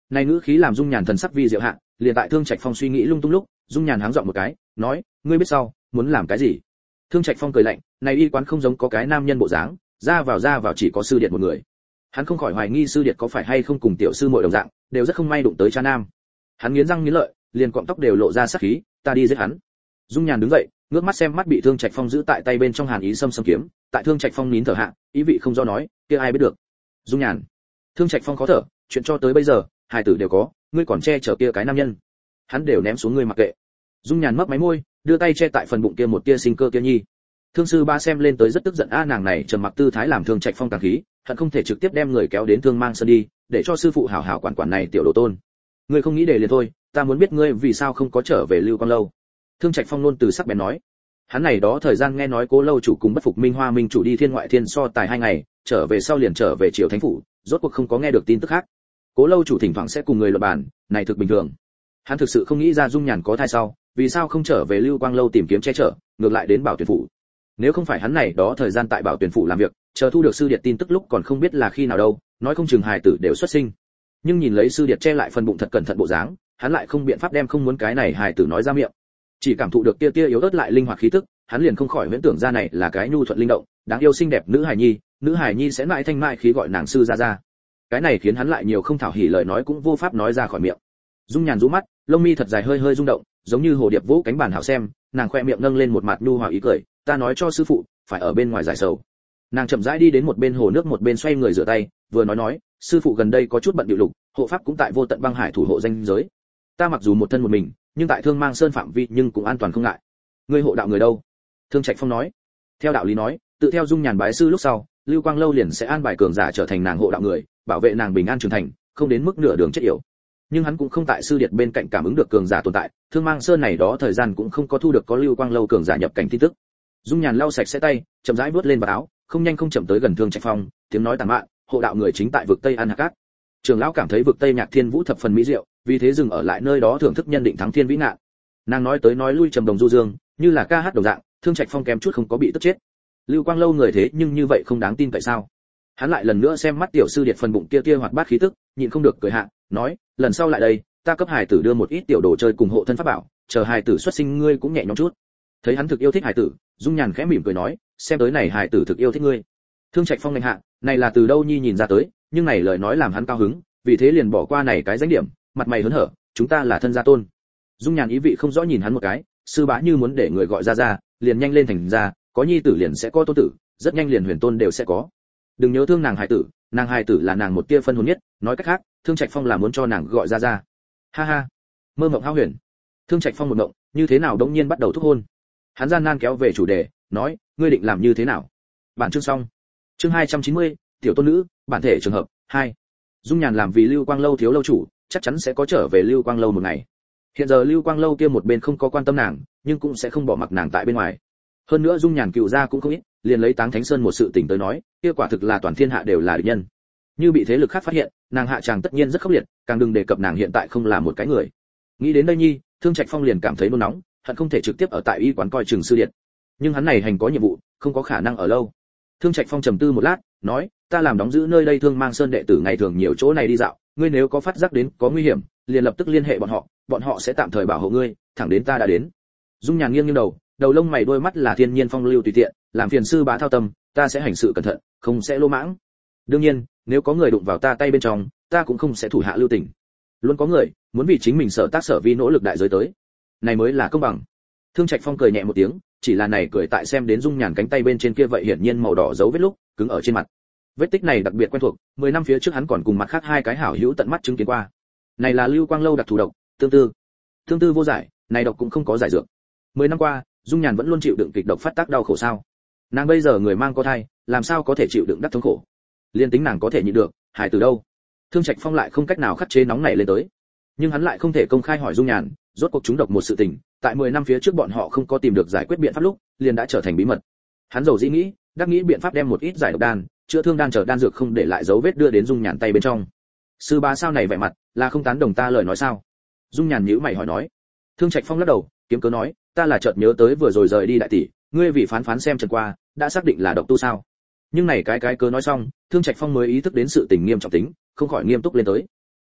Này ngữ khí làm Dung Nhàn thần sắc vi diệu hạ, liền tại Thương Trạch Phong suy nghĩ lung tung lúc, Dung Nhàn háng giọng một cái, nói, ngươi biết sau, muốn làm cái gì? Thương Trạch Phong cười lạnh, này y quán không giống có cái nam nhân bộ dáng, ra vào ra vào chỉ có sư điệt một người. Hắn không khỏi hoài nghi sư điệt có phải hay không cùng tiểu sư muội đồng dạng, đều rất không may đụng tới cha nam. Hắn nghiến răng nghiến lợi, liền cọng tóc đều lộ ra sát khí, ta đi giết hắn. Dung Nhàn đứng dậy, ngước mắt xem mắt bị Thương Trạch Phong giữ tại tay bên trong hàn ý xâm xâm kiếm, tại Thương Trạch Phong nín thở hạ, ý vị không do nói, kia ai biết được. Dung Nhàn. Thương Trạch Phong khó thở, chuyện cho tới bây giờ, hai tử đều có, ngươi còn che chở kia cái nam nhân. Hắn đều ném xuống ngươi mặc kệ. Dung Nhàn mấp máy môi, đưa tay che tại phần bụng kia một tia sinh cơ kia nhi. Thương sư ba xem lên tới rất tức giận, a nàng này trầm mặc tư thái làm Thương Trạch Phong tàng khí, hận không thể trực tiếp đem người kéo đến Thương Mang Sơn đi, để cho sư phụ hảo hảo quản quản này tiểu đồ tôn. Ngươi không nghĩ để liền thôi, ta muốn biết ngươi vì sao không có trở về Lưu Quang lâu. Thương Trạch Phong luôn từ sắc bén nói. Hắn này đó thời gian nghe nói Cố lâu chủ cùng bất phục Minh Hoa Minh chủ đi thiên ngoại thiên so tài hai ngày, trở về sau liền trở về triều thánh phủ, rốt cuộc không có nghe được tin tức khác. Cố lâu chủ thỉnh thoảng sẽ cùng người luận bàn, này thực bình thường. Hắn thực sự không nghĩ ra Dung Nhàn có thai sau, vì sao không trở về Lưu Quang lâu tìm kiếm che chở, ngược lại đến Bảo Tuyển phủ. Nếu không phải hắn này đó thời gian tại Bảo Tuyển phủ làm việc, chờ thu được sư điệt tin tức lúc còn không biết là khi nào đâu, nói không chừng hài tử đều xuất sinh. Nhưng nhìn lấy sư điệt che lại phần bụng thật cẩn thận bộ dáng, hắn lại không biện pháp đem không muốn cái này hài tử nói ra miệng. Chỉ cảm thụ được tia tia yếu ớt lại linh hoạt khí tức, hắn liền không khỏi huyễn tưởng ra này là cái nhu thuận linh động, đáng yêu xinh đẹp nữ hài nhi, nữ hài nhi sẽ mãi thanh mại khí gọi nàng sư ra ra. Cái này khiến hắn lại nhiều không thảo hỉ lời nói cũng vô pháp nói ra khỏi miệng. Dung Nhàn rũ mắt, lông mi thật dài hơi hơi rung động, giống như hồ điệp vũ cánh bàn hảo xem, nàng khoe miệng nâng lên một mặt nhu hòa ý cười, ta nói cho sư phụ, phải ở bên ngoài giải sầu. Nàng chậm rãi đi đến một bên hồ nước một bên xoay người rửa tay, vừa nói nói, sư phụ gần đây có chút bận bịu lục, hộ pháp cũng tại vô tận băng hải thủ hộ danh giới. Ta mặc dù một thân một mình, nhưng tại Thương Mang Sơn phạm vi nhưng cũng an toàn không ngại. Ngươi hộ đạo người đâu? Thương Trạch Phong nói. Theo đạo lý nói, tự theo Dung Nhàn bái sư lúc sau, Lưu Quang lâu liền sẽ an bài cường giả trở thành nàng hộ đạo người, bảo vệ nàng bình an trưởng thành, không đến mức nửa đường chết yểu. Nhưng hắn cũng không tại sư điệt bên cạnh cảm ứng được cường giả tồn tại, Thương Mang Sơn này đó thời gian cũng không có thu được có Lưu Quang lâu cường giả nhập cảnh tin tức. Dung Nhàn lau sạch sẽ tay, chậm rãi vuốt lên vào áo, không nhanh không chậm tới gần Thương Trạch Phong, tiếng nói tàn mạn, hộ đạo người chính tại vực Tây An Hạc Cát. Trường lão cảm thấy vực Tây Nhạc Thiên Vũ thập phần mỹ diệu, vì thế dừng ở lại nơi đó thưởng thức nhân định thắng thiên vĩ ngạn. Nàng nói tới nói lui trầm đồng du dương, như là ca hát đồng dạng, Thương Trạch Phong kém chút không có bị tức chết. Lưu Quang lâu người thế nhưng như vậy không đáng tin tại sao? Hắn lại lần nữa xem mắt tiểu sư điệt phần bụng kia kia hoạt bát khí tức, nhịn không được cười hạ, nói, lần sau lại đây, ta cấp hài tử đưa một ít tiểu đồ chơi cùng hộ thân pháp bảo, chờ hài tử xuất sinh ngươi cũng nhẹ nhõm chút. Thấy hắn thực yêu thích hài tử, Dung Nhàn khẽ mỉm cười nói, xem tới này hài tử thực yêu thích ngươi. Thương Trạch Phong ngành hạ, này là từ đâu nhi nhìn ra tới, nhưng này lời nói làm hắn cao hứng, vì thế liền bỏ qua này cái danh điểm, mặt mày hớn hở, chúng ta là thân gia tôn. Dung Nhàn ý vị không rõ nhìn hắn một cái, sư bá như muốn để người gọi ra ra, liền nhanh lên thành ra, có nhi tử liền sẽ có tôn tử, rất nhanh liền huyền tôn đều sẽ có. Đừng nhớ thương nàng hài tử, nàng hài tử là nàng một tia phân hồn nhất, nói cách khác, Thương Trạch Phong là muốn cho nàng gọi ra ra. Ha ha, mơ mộng hao huyền. Thương Trạch Phong một mộng, như thế nào đống nhiên bắt đầu thúc hôn. Hắn gian nan kéo về chủ đề, nói, ngươi định làm như thế nào? Bản chương xong. Chương hai trăm chín mươi, tiểu tôn nữ, bản thể trường hợp hai. Dung Nhàn làm vì Lưu Quang lâu thiếu lâu chủ, chắc chắn sẽ có trở về Lưu Quang lâu một ngày. Hiện giờ Lưu Quang lâu kia một bên không có quan tâm nàng, nhưng cũng sẽ không bỏ mặc nàng tại bên ngoài. Hơn nữa Dung Nhàn cựu gia cũng không ít, liền lấy Táng Thánh Sơn một sự tình tới nói, kia quả thực là toàn thiên hạ đều là địch nhân. Như bị thế lực khác phát hiện, nàng hạ chàng tất nhiên rất khốc liệt, càng đừng đề cập nàng hiện tại không là một cái người. Nghĩ đến đây nhi, Thương Trạch Phong liền cảm thấy nôn nóng, hận không thể trực tiếp ở tại y quán coi chừng sư điện. Nhưng hắn này hành có nhiệm vụ, không có khả năng ở lâu. Thương Trạch Phong trầm tư một lát, nói, ta làm đóng giữ nơi đây Thương Mang Sơn đệ tử ngày thường nhiều chỗ này đi dạo, ngươi nếu có phát giác đến có nguy hiểm, liền lập tức liên hệ bọn họ, bọn họ sẽ tạm thời bảo hộ ngươi, thẳng đến ta đã đến. Dung Nhàn nghiêng nghiêng đầu, đầu lông mày đôi mắt là thiên nhiên phong lưu tùy tiện, làm phiền sư bá thao tâm, ta sẽ hành sự cẩn thận, không sẽ lô mãng. Đương nhiên, nếu có người đụng vào ta tay bên trong, ta cũng không sẽ thủ hạ lưu tình. Luôn có người muốn vì chính mình sở tác sở vi nỗ lực đại giới tới, này mới là công bằng. Thương Trạch Phong cười nhẹ một tiếng, chỉ là này cười tại xem đến Dung Nhàn cánh tay bên trên kia vậy hiển nhiên màu đỏ dấu vết lúc cứng ở trên mặt. Vết tích này đặc biệt quen thuộc, mười năm phía trước hắn còn cùng mặt khác hai cái hảo hữu tận mắt chứng kiến qua. Này là Lưu Quang lâu đặc thù độc, tương tư. Tương tư vô giải, này độc cũng không có giải dược. Mười năm qua, Dung Nhàn vẫn luôn chịu đựng kịch độc phát tác đau khổ sao? Nàng bây giờ người mang có thai, làm sao có thể chịu đựng đắc thống khổ? Liên tính nàng có thể nhịn được, hài từ đâu? Thương Trạch Phong lại không cách nào khắc chế nóng nảy lên tới. Nhưng hắn lại không thể công khai hỏi Dung Nhàn, rốt cuộc chúng độc một sự tình, tại mười năm phía trước bọn họ không có tìm được giải quyết biện pháp lúc, liền đã trở thành bí mật. Hắn dầu dĩ nghĩ, đắc nghĩ biện pháp đem một ít giải độc đan, chữa thương đan trở đan dược không để lại dấu vết đưa đến Dung Nhàn tay bên trong. Sư bá sao này vẻ mặt, là không tán đồng ta lời nói sao? Dung Nhàn nhíu mày hỏi nói. Thương Trạch Phong lắc đầu, kiếm cớ nói, ta là chợt nhớ tới vừa rồi rời đi đại tỷ, ngươi vì phán phán xem trần qua, đã xác định là độc tu sao? Nhưng này cái cái cớ nói xong, Thương Trạch Phong mới ý thức đến sự tình nghiêm trọng tính, không khỏi nghiêm túc lên tới.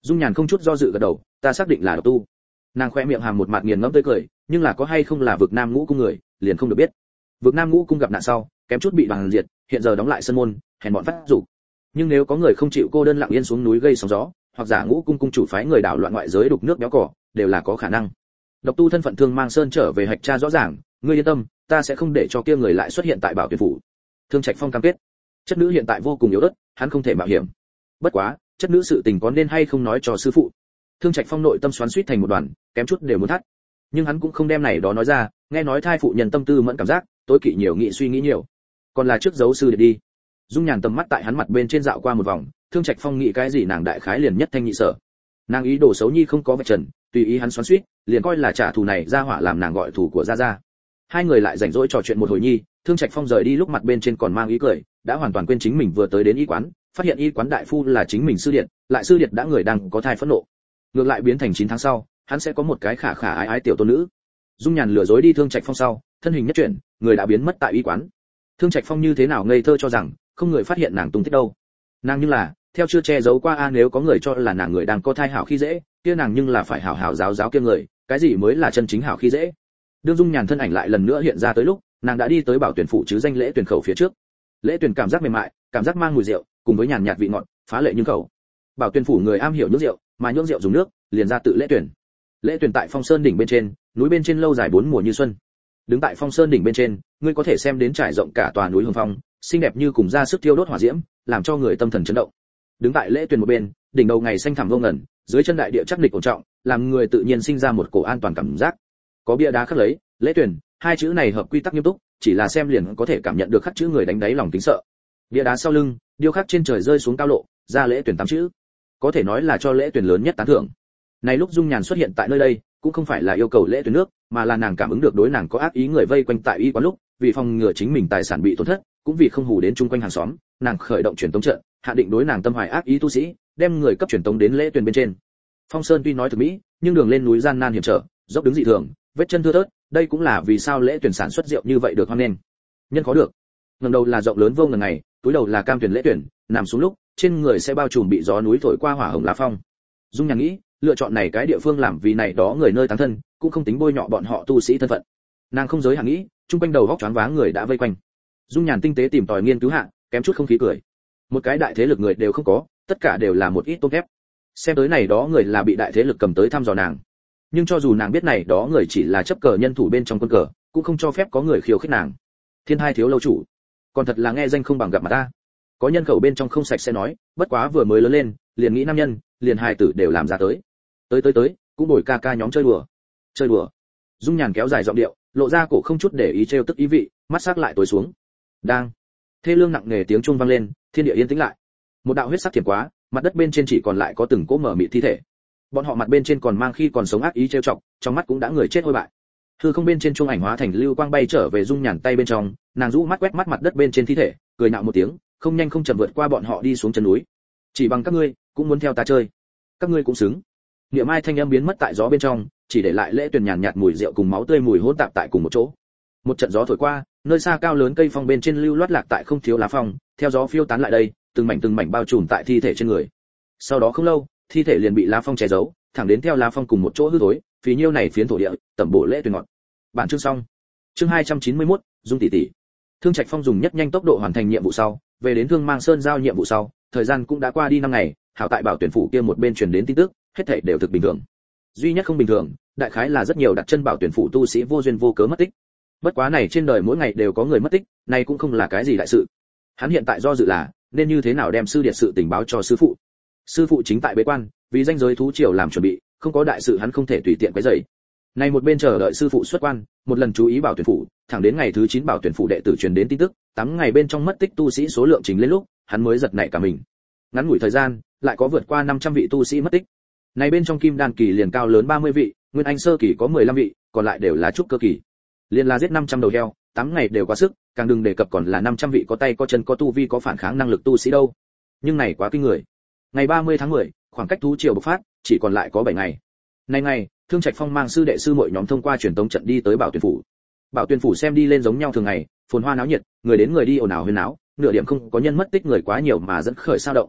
Dung Nhàn không chút do dự gật đầu, ta xác định là độc tu. Nàng khoe miệng hàm một mặt nghiền ngẫm tươi cười, nhưng là có hay không là vực Nam Ngũ cung người, liền không được biết. Vực Nam Ngũ cung gặp nạn sau, kém chút bị đoàn diệt, hiện giờ đóng lại sân môn, hèn bọn phát dục. Nhưng nếu có người không chịu cô đơn lặng yên xuống núi gây sóng gió, hoặc giả Ngũ cung cung chủ phái người đảo loạn ngoại giới đục nước béo cỏ, đều là có khả năng. Độc tu thân phận Thương Mang Sơn trở về hạch tra rõ ràng, ngươi yên tâm, ta sẽ không để cho kia người lại xuất hiện tại Bảo Tuyển phủ. Thương Trạch Phong cam kết. Chất nữ hiện tại vô cùng yếu ớt, hắn không thể mạo hiểm. Bất quá, chất nữ sự tình có nên hay không nói cho sư phụ. Thương Trạch Phong nội tâm xoắn xuýt thành một đoàn, kém chút đều muốn thắt. Nhưng hắn cũng không đem này đó nói ra, nghe nói thai phụ nhân tâm tư mẫn cảm giác, tối kỵ nhiều nghĩ suy nghĩ nhiều. Còn là trước giấu sư để đi. Dung Nhàn tầm mắt tại hắn mặt bên trên dạo qua một vòng, Thương Trạch Phong nghĩ cái gì nàng đại khái liền nhất thanh nhị sở. Nàng ý đồ xấu nhi không có vạch trần, tùy ý hắn xoắn xuýt, liền coi là trả thù này ra hỏa làm nàng gọi thù của gia gia. Hai người lại rảnh rỗi trò chuyện một hồi nhi, Thương Trạch Phong rời đi lúc mặt bên trên còn mang ý cười, đã hoàn toàn quên chính mình vừa tới đến y quán, phát hiện y quán đại phu là chính mình sư điện, lại sư điện đã người đang có thai phẫn nộ. Ngược lại biến thành chín tháng sau, hắn sẽ có một cái khả khả ái ái tiểu tôn nữ. Dung Nhàn lừa dối đi Thương Trạch Phong sau, thân hình nhất chuyển, người đã biến mất tại y quán. Thương Trạch Phong như thế nào ngây thơ cho rằng không người phát hiện nàng tung tích đâu. Nàng nhưng là, theo chưa che giấu qua a nếu có người cho là nàng người đang có thai hảo khi dễ, kia nàng nhưng là phải hảo hảo giáo giáo kia người, cái gì mới là chân chính hảo khi dễ. Đương Dung Nhàn thân ảnh lại lần nữa hiện ra tới lúc, nàng đã đi tới Bảo Tuyển phủ chứ danh lễ tuyển khẩu phía trước. Lễ tuyển cảm giác mềm mại, cảm giác mang mùi rượu, cùng với nhàn nhạt vị ngọt, phá lệ nhưng khẩu. Bảo Tuyển phủ người am hiểu nước rượu, mà nhưỡng rượu dùng nước, liền ra tự lễ tuyển. Lễ tuyển tại Phong Sơn đỉnh bên trên, núi bên trên lâu dài bốn mùa như xuân. Đứng tại Phong Sơn đỉnh bên trên, ngươi có thể xem đến trải rộng cả tòa núi Hồng Phong, xinh đẹp như cùng ra sức thiêu đốt hỏa diễm, làm cho người tâm thần chấn động. Đứng tại lễ tuyển một bên, đỉnh đầu ngày xanh thẳm vô ngần, dưới chân đại địa chắc địch ổn trọng, làm người tự nhiên sinh ra một cổ an toàn cảm giác. Có bia đá khắc lấy, lễ tuyển, hai chữ này hợp quy tắc nghiêm túc, chỉ là xem liền có thể cảm nhận được khắc chữ người đánh đáy lòng tính sợ. Bia đá sau lưng, điêu khắc trên trời rơi xuống cao lộ, ra lễ tuyển tám chữ. Có thể nói là cho lễ tuyển lớn nhất tán thưởng. Này lúc Dung Nhàn xuất hiện tại nơi đây, cũng không phải là yêu cầu lễ tuyển nước, mà là nàng cảm ứng được đối nàng có ác ý người vây quanh tại y quán lúc, vì phòng ngừa chính mình tài sản bị tổn thất, cũng vì không hù đến chung quanh hàng xóm, nàng khởi động truyền tống trận, hạ định đối nàng tâm hoài ác ý tu sĩ, đem người cấp truyền tống đến lễ tuyển bên trên. Phong Sơn tuy nói thực mỹ, nhưng đường lên núi gian nan hiểm trở, dốc đứng dị thường, vết chân thưa thớt, đây cũng là vì sao lễ tuyển sản xuất rượu như vậy được hoan nghênh. Nhân có được. Ngẩng đầu là rộng lớn vô ngần ngày, túi đầu là cam tuyển lễ tuyển, nằm xuống lúc, trên người sẽ bao trùm bị gió núi thổi qua hỏa hồng lá phong. Dung Nhàn nghĩ, lựa chọn này cái địa phương làm vì này đó người nơi táng thân, cũng không tính bôi nhọ bọn họ tu sĩ thân phận. Nàng không giới hạn nghĩ, chung quanh đầu góc choáng váng người đã vây quanh. Dung Nhàn tinh tế tìm tòi nghiên cứu hạ, kém chút không khí cười. Một cái đại thế lực người đều không có, tất cả đều là một ít tôm thép. Xem tới này đó người là bị đại thế lực cầm tới thăm dò nàng. Nhưng cho dù nàng biết này đó người chỉ là chấp cờ nhân thủ bên trong quân cờ, cũng không cho phép có người khiêu khích nàng. Thiên Hai thiếu lâu chủ, còn thật là nghe danh không bằng gặp mặt ta. Có nhân khẩu bên trong không sạch sẽ nói, bất quá vừa mới lớn lên, liền nghĩ nam nhân, liền hài tử đều làm ra tới. Tới tới tới, cũng bồi ca ca nhóm chơi đùa. Chơi đùa. Dung Nhàn kéo dài giọng điệu, lộ ra cổ không chút để ý trêu tức ý vị, mắt sắc lại tối xuống. Đang. Thê lương nặng nề tiếng chuông vang lên, thiên địa yên tĩnh lại. Một đạo huyết sắc thiểm quá, mặt đất bên trên chỉ còn lại có từng cỗ mở mịt thi thể. Bọn họ mặt bên trên còn mang khi còn sống ác ý trêu chọc, trong mắt cũng đã người chết hôi bại. Hư không bên trên chuông ảnh hóa thành lưu quang bay trở về Dung Nhàn tay bên trong, nàng rũ mắt quét mắt mặt đất bên trên thi thể, cười nhạo một tiếng, không nhanh không chậm vượt qua bọn họ đi xuống chân núi. Chỉ bằng các ngươi, cũng muốn theo ta chơi. Các ngươi cũng xứng. Niệm Mai thanh âm biến mất tại gió bên trong, chỉ để lại lễ tuyển nhàn nhạt mùi rượu cùng máu tươi mùi hỗn tạp tại cùng một chỗ. Một trận gió thổi qua, nơi xa cao lớn cây phong bên trên lưu loát lạc tại không thiếu lá phong, theo gió phiêu tán lại đây, từng mảnh từng mảnh bao trùm tại thi thể trên người. Sau đó không lâu, thi thể liền bị lá phong che giấu, thẳng đến theo lá phong cùng một chỗ hư thối, phí nhiêu này phiến thổ địa, tẩm bổ lễ tuyển ngọt. Bản chương xong. Chương hai trăm chín mươi mốt, Dung tỷ tỷ. Thương Trạch Phong dùng nhất nhanh tốc độ hoàn thành nhiệm vụ sau, về đến Thương Mang Sơn giao nhiệm vụ sau, thời gian cũng đã qua đi năm ngày, hảo tại Bảo Tuyển phủ kia một bên truyền đến tin tức, hết thảy đều thực bình thường. Duy nhất không bình thường, đại khái là rất nhiều đặt chân Bảo Tuyển phủ tu sĩ vô duyên vô cớ mất tích. Bất quá này trên đời mỗi ngày đều có người mất tích, này cũng không là cái gì đại sự. Hắn hiện tại do dự là nên như thế nào đem sư điệt sự tình báo cho sư phụ. Sư phụ chính tại bế quan, vì danh giới thú triều làm chuẩn bị, không có đại sự hắn không thể tùy tiện quấy rầy. Này một bên chờ đợi sư phụ xuất quan, một lần chú ý Bảo Tuyển phủ, thẳng đến ngày thứ chín Bảo Tuyển phủ đệ tử truyền đến tin tức, tám ngày bên trong mất tích tu sĩ số lượng trình lên lúc, hắn mới giật nảy cả mình. Ngắn ngủi thời gian, lại có vượt qua năm trăm vị tu sĩ mất tích. Này bên trong Kim Đan kỳ liền cao lớn ba mươi vị, Nguyên Anh sơ kỳ có mười lăm vị, còn lại đều là trúc cơ kỳ. Liên là giết năm trăm đầu heo, tám ngày đều quá sức, càng đừng đề cập còn là năm trăm vị có tay có chân có tu vi có phản kháng năng lực tu sĩ đâu. Nhưng này quá kinh người. Ngày ba mươi tháng mười, khoảng cách thú triều bộc phát, chỉ còn lại có bảy ngày. Này ngày, Thương Trạch Phong mang sư đệ sư muội nhóm thông qua truyền tống trận đi tới Bảo Tuyển phủ. Bảo Tuyển phủ xem đi lên giống nhau thường ngày, phồn hoa náo nhiệt, người đến người đi ồn ào huyên náo, nửa điểm không có nhân mất tích người quá nhiều mà dẫn khởi sao động.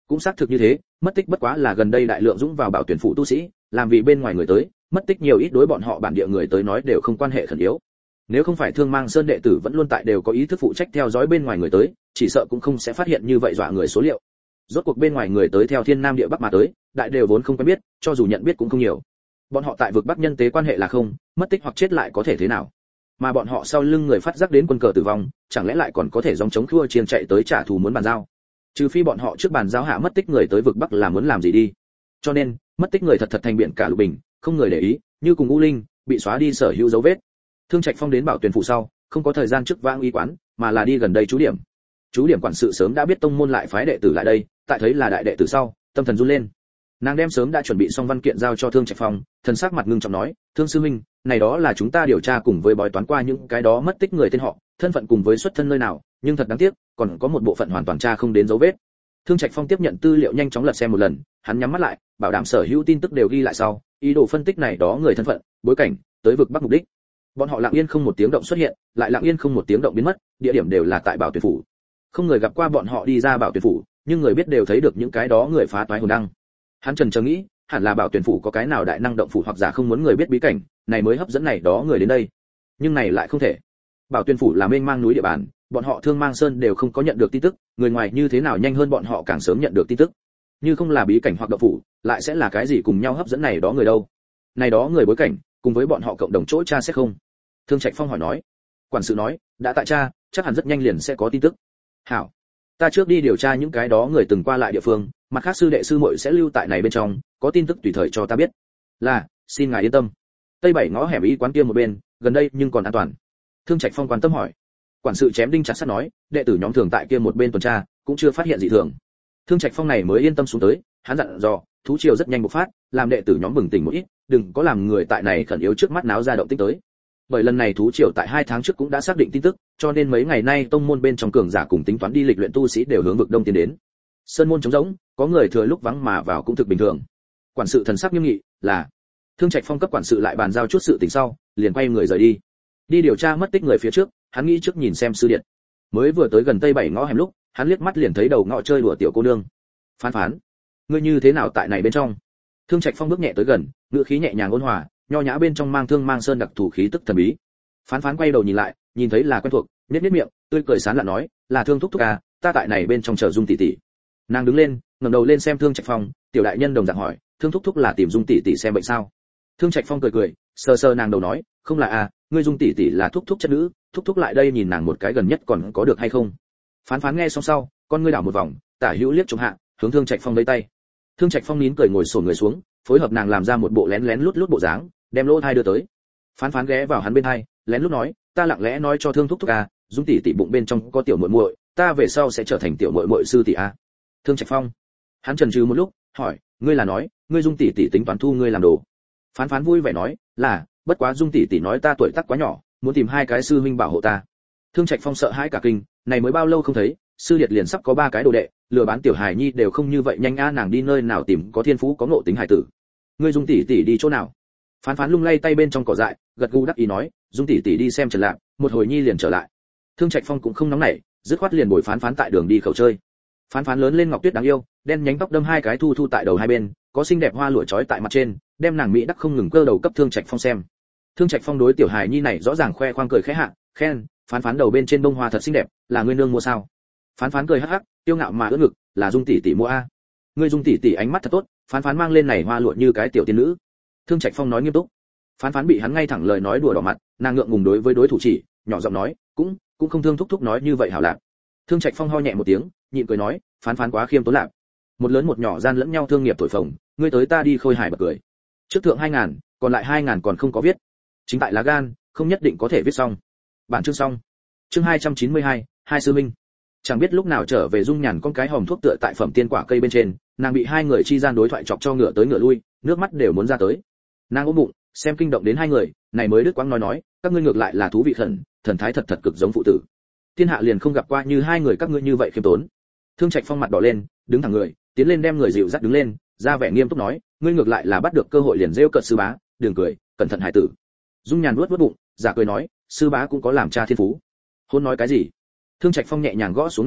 cũng xác thực như thế, mất tích bất quá là gần đây đại lượng dũng vào bảo tuyển phủ tu sĩ, làm vì bên ngoài người tới, mất tích nhiều ít đối bọn họ bản địa người tới nói đều không quan hệ khẩn yếu. Nếu không phải Thương Mang Sơn đệ tử vẫn luôn tại đều có ý thức phụ trách theo dõi bên ngoài người tới, chỉ sợ cũng không sẽ phát hiện như vậy dọa người số liệu. Rốt cuộc bên ngoài người tới theo thiên nam địa bắc mà tới, đại đều vốn không quen biết, cho dù nhận biết cũng không nhiều. Bọn họ tại vực bắc nhân tế quan hệ là không, mất tích hoặc chết lại có thể thế nào? Mà bọn họ sau lưng người phát giác đến quân cờ tử vong, chẳng lẽ lại còn có thể dòng chống khua chiên chạy tới trả thù muốn bàn giao? Trừ phi bọn họ trước bàn giao hạ mất tích người tới vực bắc là muốn làm gì đi. Cho nên, mất tích người thật thật thành biển cả lục bình, không người để ý, như cùng U Linh, bị xóa đi sở hữu dấu vết. Thương Trạch Phong đến Bảo Tuyền phủ sau, không có thời gian trước vãng y quán, mà là đi gần đây chú điểm. Chú điểm quản sự sớm đã biết tông môn lại phái đệ tử lại đây, tại thấy là đại đệ tử sau, tâm thần run lên. Nàng đem sớm đã chuẩn bị xong văn kiện giao cho Thương Trạch Phong, thần sắc mặt ngưng trọng nói, "Thương sư huynh, này đó là chúng ta điều tra cùng với bói toán qua những cái đó mất tích người tên họ, thân phận cùng với xuất thân nơi nào, nhưng thật đáng tiếc, còn có một bộ phận hoàn toàn tra không đến dấu vết." Thương Trạch Phong tiếp nhận tư liệu nhanh chóng lật xem một lần, hắn nhắm mắt lại, bảo đảm sở hữu tin tức đều ghi lại sau, ý đồ phân tích này đó người thân phận, bối cảnh, tới vực bắc mục đích. Bọn họ lặng yên không một tiếng động xuất hiện, lại lặng yên không một tiếng động biến mất, địa điểm đều là tại Bảo Tuyển phủ. Không người gặp qua bọn họ đi ra Bảo Tuyển phủ, nhưng người biết đều thấy được những cái đó người phá toái hồn đăng. Hắn trần chờ nghĩ, hẳn là Bảo Tuyển phủ có cái nào đại năng động phủ hoặc giả không muốn người biết bí cảnh, này mới hấp dẫn này đó người đến đây. Nhưng này lại không thể. Bảo Tuyển phủ là mênh mang núi địa bàn, bọn họ Thương Mang Sơn đều không có nhận được tin tức, người ngoài như thế nào nhanh hơn bọn họ càng sớm nhận được tin tức. Như không là bí cảnh hoặc động phủ, lại sẽ là cái gì cùng nhau hấp dẫn này đó người đâu? Này đó người bối cảnh, cùng với bọn họ cộng đồng chỗ tra xét không? Thương Trạch Phong hỏi nói. Quản sự nói, đã tại tra, chắc hẳn rất nhanh liền sẽ có tin tức. Hảo, ta trước đi điều tra những cái đó người từng qua lại địa phương, mặt khác sư đệ sư muội sẽ lưu tại này bên trong, có tin tức tùy thời cho ta biết. Là, xin ngài yên tâm. Tây bảy ngõ hẻm y quán kia một bên, gần đây nhưng còn an toàn. Thương Trạch Phong quan tâm hỏi. Quản sự chém đinh chặt sắt nói, đệ tử nhóm thường tại kia một bên tuần tra, cũng chưa phát hiện gì thường. Thương Trạch Phong này mới yên tâm xuống tới, hắn dặn dò, thú triều rất nhanh bộc phát, làm đệ tử nhóm bừng tỉnh một ít, đừng có làm người tại này khẩn yếu trước mắt náo ra động tĩnh tới. Bởi lần này thú triều tại hai tháng trước cũng đã xác định tin tức, cho nên mấy ngày nay tông môn bên trong cường giả cùng tính toán đi lịch luyện tu sĩ đều hướng vực đông tiến đến. Sơn môn trống rỗng, có người thừa lúc vắng mà vào cũng thực bình thường. Quản sự thần sắc nghiêm nghị, là Thương Trạch Phong cấp quản sự lại bàn giao chút sự tình sau, liền quay người rời đi. Đi điều tra mất tích người phía trước, hắn nghĩ trước nhìn xem sư điện. Mới vừa tới gần Tây bảy ngõ hẻm lúc, hắn liếc mắt liền thấy đầu ngõ chơi đùa tiểu cô nương. Phán phán, ngươi như thế nào tại này bên trong? Thương Trạch Phong bước nhẹ tới gần, ngữ khí nhẹ nhàng ôn hòa, nho nhã bên trong mang Thương Mang Sơn đặc thủ khí tức thần bí. Phán phán quay đầu nhìn lại, nhìn thấy là quen thuộc, nhếch nhếch miệng, tươi cười sán lạn nói, là Thương thúc thúc à, ta tại này bên trong chờ Dung tỷ tỷ. Nàng đứng lên, ngẩng đầu lên xem Thương Trạch Phong, tiểu đại nhân đồng dạng hỏi, Thương thúc thúc là tìm Dung tỷ tỷ xem bệnh sao? Thương Trạch Phong cười cười, sờ sờ nàng đầu nói, không là à, ngươi Dung tỷ tỷ là thúc thúc chất nữ, thúc thúc lại đây nhìn nàng một cái gần nhất còn có được hay không? Phán phán nghe xong sau, con ngươi đảo một vòng, tả hữu liếc trông hạ, hướng Thương Trạch Phong lấy tay. Thương Trạch Phong nín cười ngồi xổm người xuống, phối hợp nàng làm ra một bộ lén lén lút lút bộ dáng, đem lỗ thai đưa tới. Phán phán ghé vào hắn bên hai, lén lút nói, ta lặng lẽ nói cho Thương thúc thúc à, Dung tỷ tỷ bụng bên trong có tiểu muội muội, ta về sau sẽ trở thành tiểu muội muội sư tỷ a. À. Thương Trạch Phong, hắn chần chừ một lúc, hỏi, ngươi là nói, ngươi Dung tỷ tỷ tính toán thu ngươi làm đồ? Phán phán vui vẻ nói, là, bất quá Dung tỷ tỷ nói ta tuổi tác quá nhỏ, muốn tìm hai cái sư huynh bảo hộ ta. Thương Trạch Phong sợ hãi cả kinh, này mới bao lâu không thấy, sư điệt liền sắp có ba cái đồ đệ, lừa bán tiểu hài nhi đều không như vậy nhanh a, nàng đi nơi nào tìm có thiên phú có ngộ tính hài tử. Ngươi Dung tỷ tỷ đi chỗ nào? Phán phán lung lay tay bên trong cỏ dại, gật gù đắc ý nói, Dung tỷ tỷ đi xem Trần Lạc, một hồi nhi liền trở lại. Thương Trạch Phong cũng không nóng nảy, dứt khoát liền bồi phán phán tại đường đi khẩu chơi. Phán phán lớn lên ngọc tuyết đáng yêu, đen nhánh tóc đâm hai cái thu thu tại đầu hai bên, có xinh đẹp hoa lụa trói tại mặt trên, đem nàng mỹ đắc không ngừng cơ đầu cấp Thương Trạch Phong xem. Thương Trạch Phong đối tiểu hài nhi này rõ ràng khoe khoang cười khẽ hạ, khen, phán phán đầu bên trên bông hoa thật xinh đẹp, là ngươi nương mua sao? Phán phán cười hắc hắc, tiêu ngạo mà ưỡn ngực, là Dung tỷ tỷ mua a. Ngươi Dung tỷ tỷ ánh mắt thật tốt, phán phán mang lên này hoa lụa như cái tiểu tiên nữ. Thương Trạch Phong nói nghiêm túc. Phán phán bị hắn ngay thẳng lời nói đùa đỏ mặt, nàng ngượng ngùng đối với đối thủ chỉ, nhỏ giọng nói, cũng cũng không Thương thúc thúc nói như vậy hảo lạc. Thương Trạch Phong ho nhẹ một tiếng, nhịn cười nói, phán phán quá khiêm tốn lạc. Một lớn một nhỏ gian lẫn nhau thương nghiệp thổi phồng, ngươi tới ta đi khôi hài bật cười. Trước thượng hai ngàn, còn lại hai ngàn còn không có viết. Chính tại lá gan, không nhất định có thể viết xong. Bản chương xong. Chương hai trăm chín mươi hai, hai sư minh. Chẳng biết lúc nào trở về Dung Nhàn con cái hòm thuốc tựa tại phẩm tiên quả cây bên trên, nàng bị hai người chi gian đối thoại chọc cho ngựa tới ngựa lui, nước mắt đều muốn ra tới. Nàng ôm bụng, xem kinh động đến hai người, này mới đứt quãng nói nói, các ngươi ngược lại là thú vị khẩn, thần thái thật thật cực giống phụ tử. Thiên hạ liền không gặp qua như hai người các ngươi như vậy khiêm tốn. Thương Trạch Phong mặt đỏ lên, đứng thẳng người, tiến lên đem người dịu dắt đứng lên, ra vẻ nghiêm túc nói, ngươi ngược lại là bắt được cơ hội liền rêu cợt sư bá, đừng cười, cẩn thận hải tử. Dung Nhàn nuốt nuốt bụng, giả cười nói, sư bá cũng có làm cha thiên phú. Hôn nói cái gì? Thương Trạch Phong nhẹ nhàng gõ xuống nàng đầu,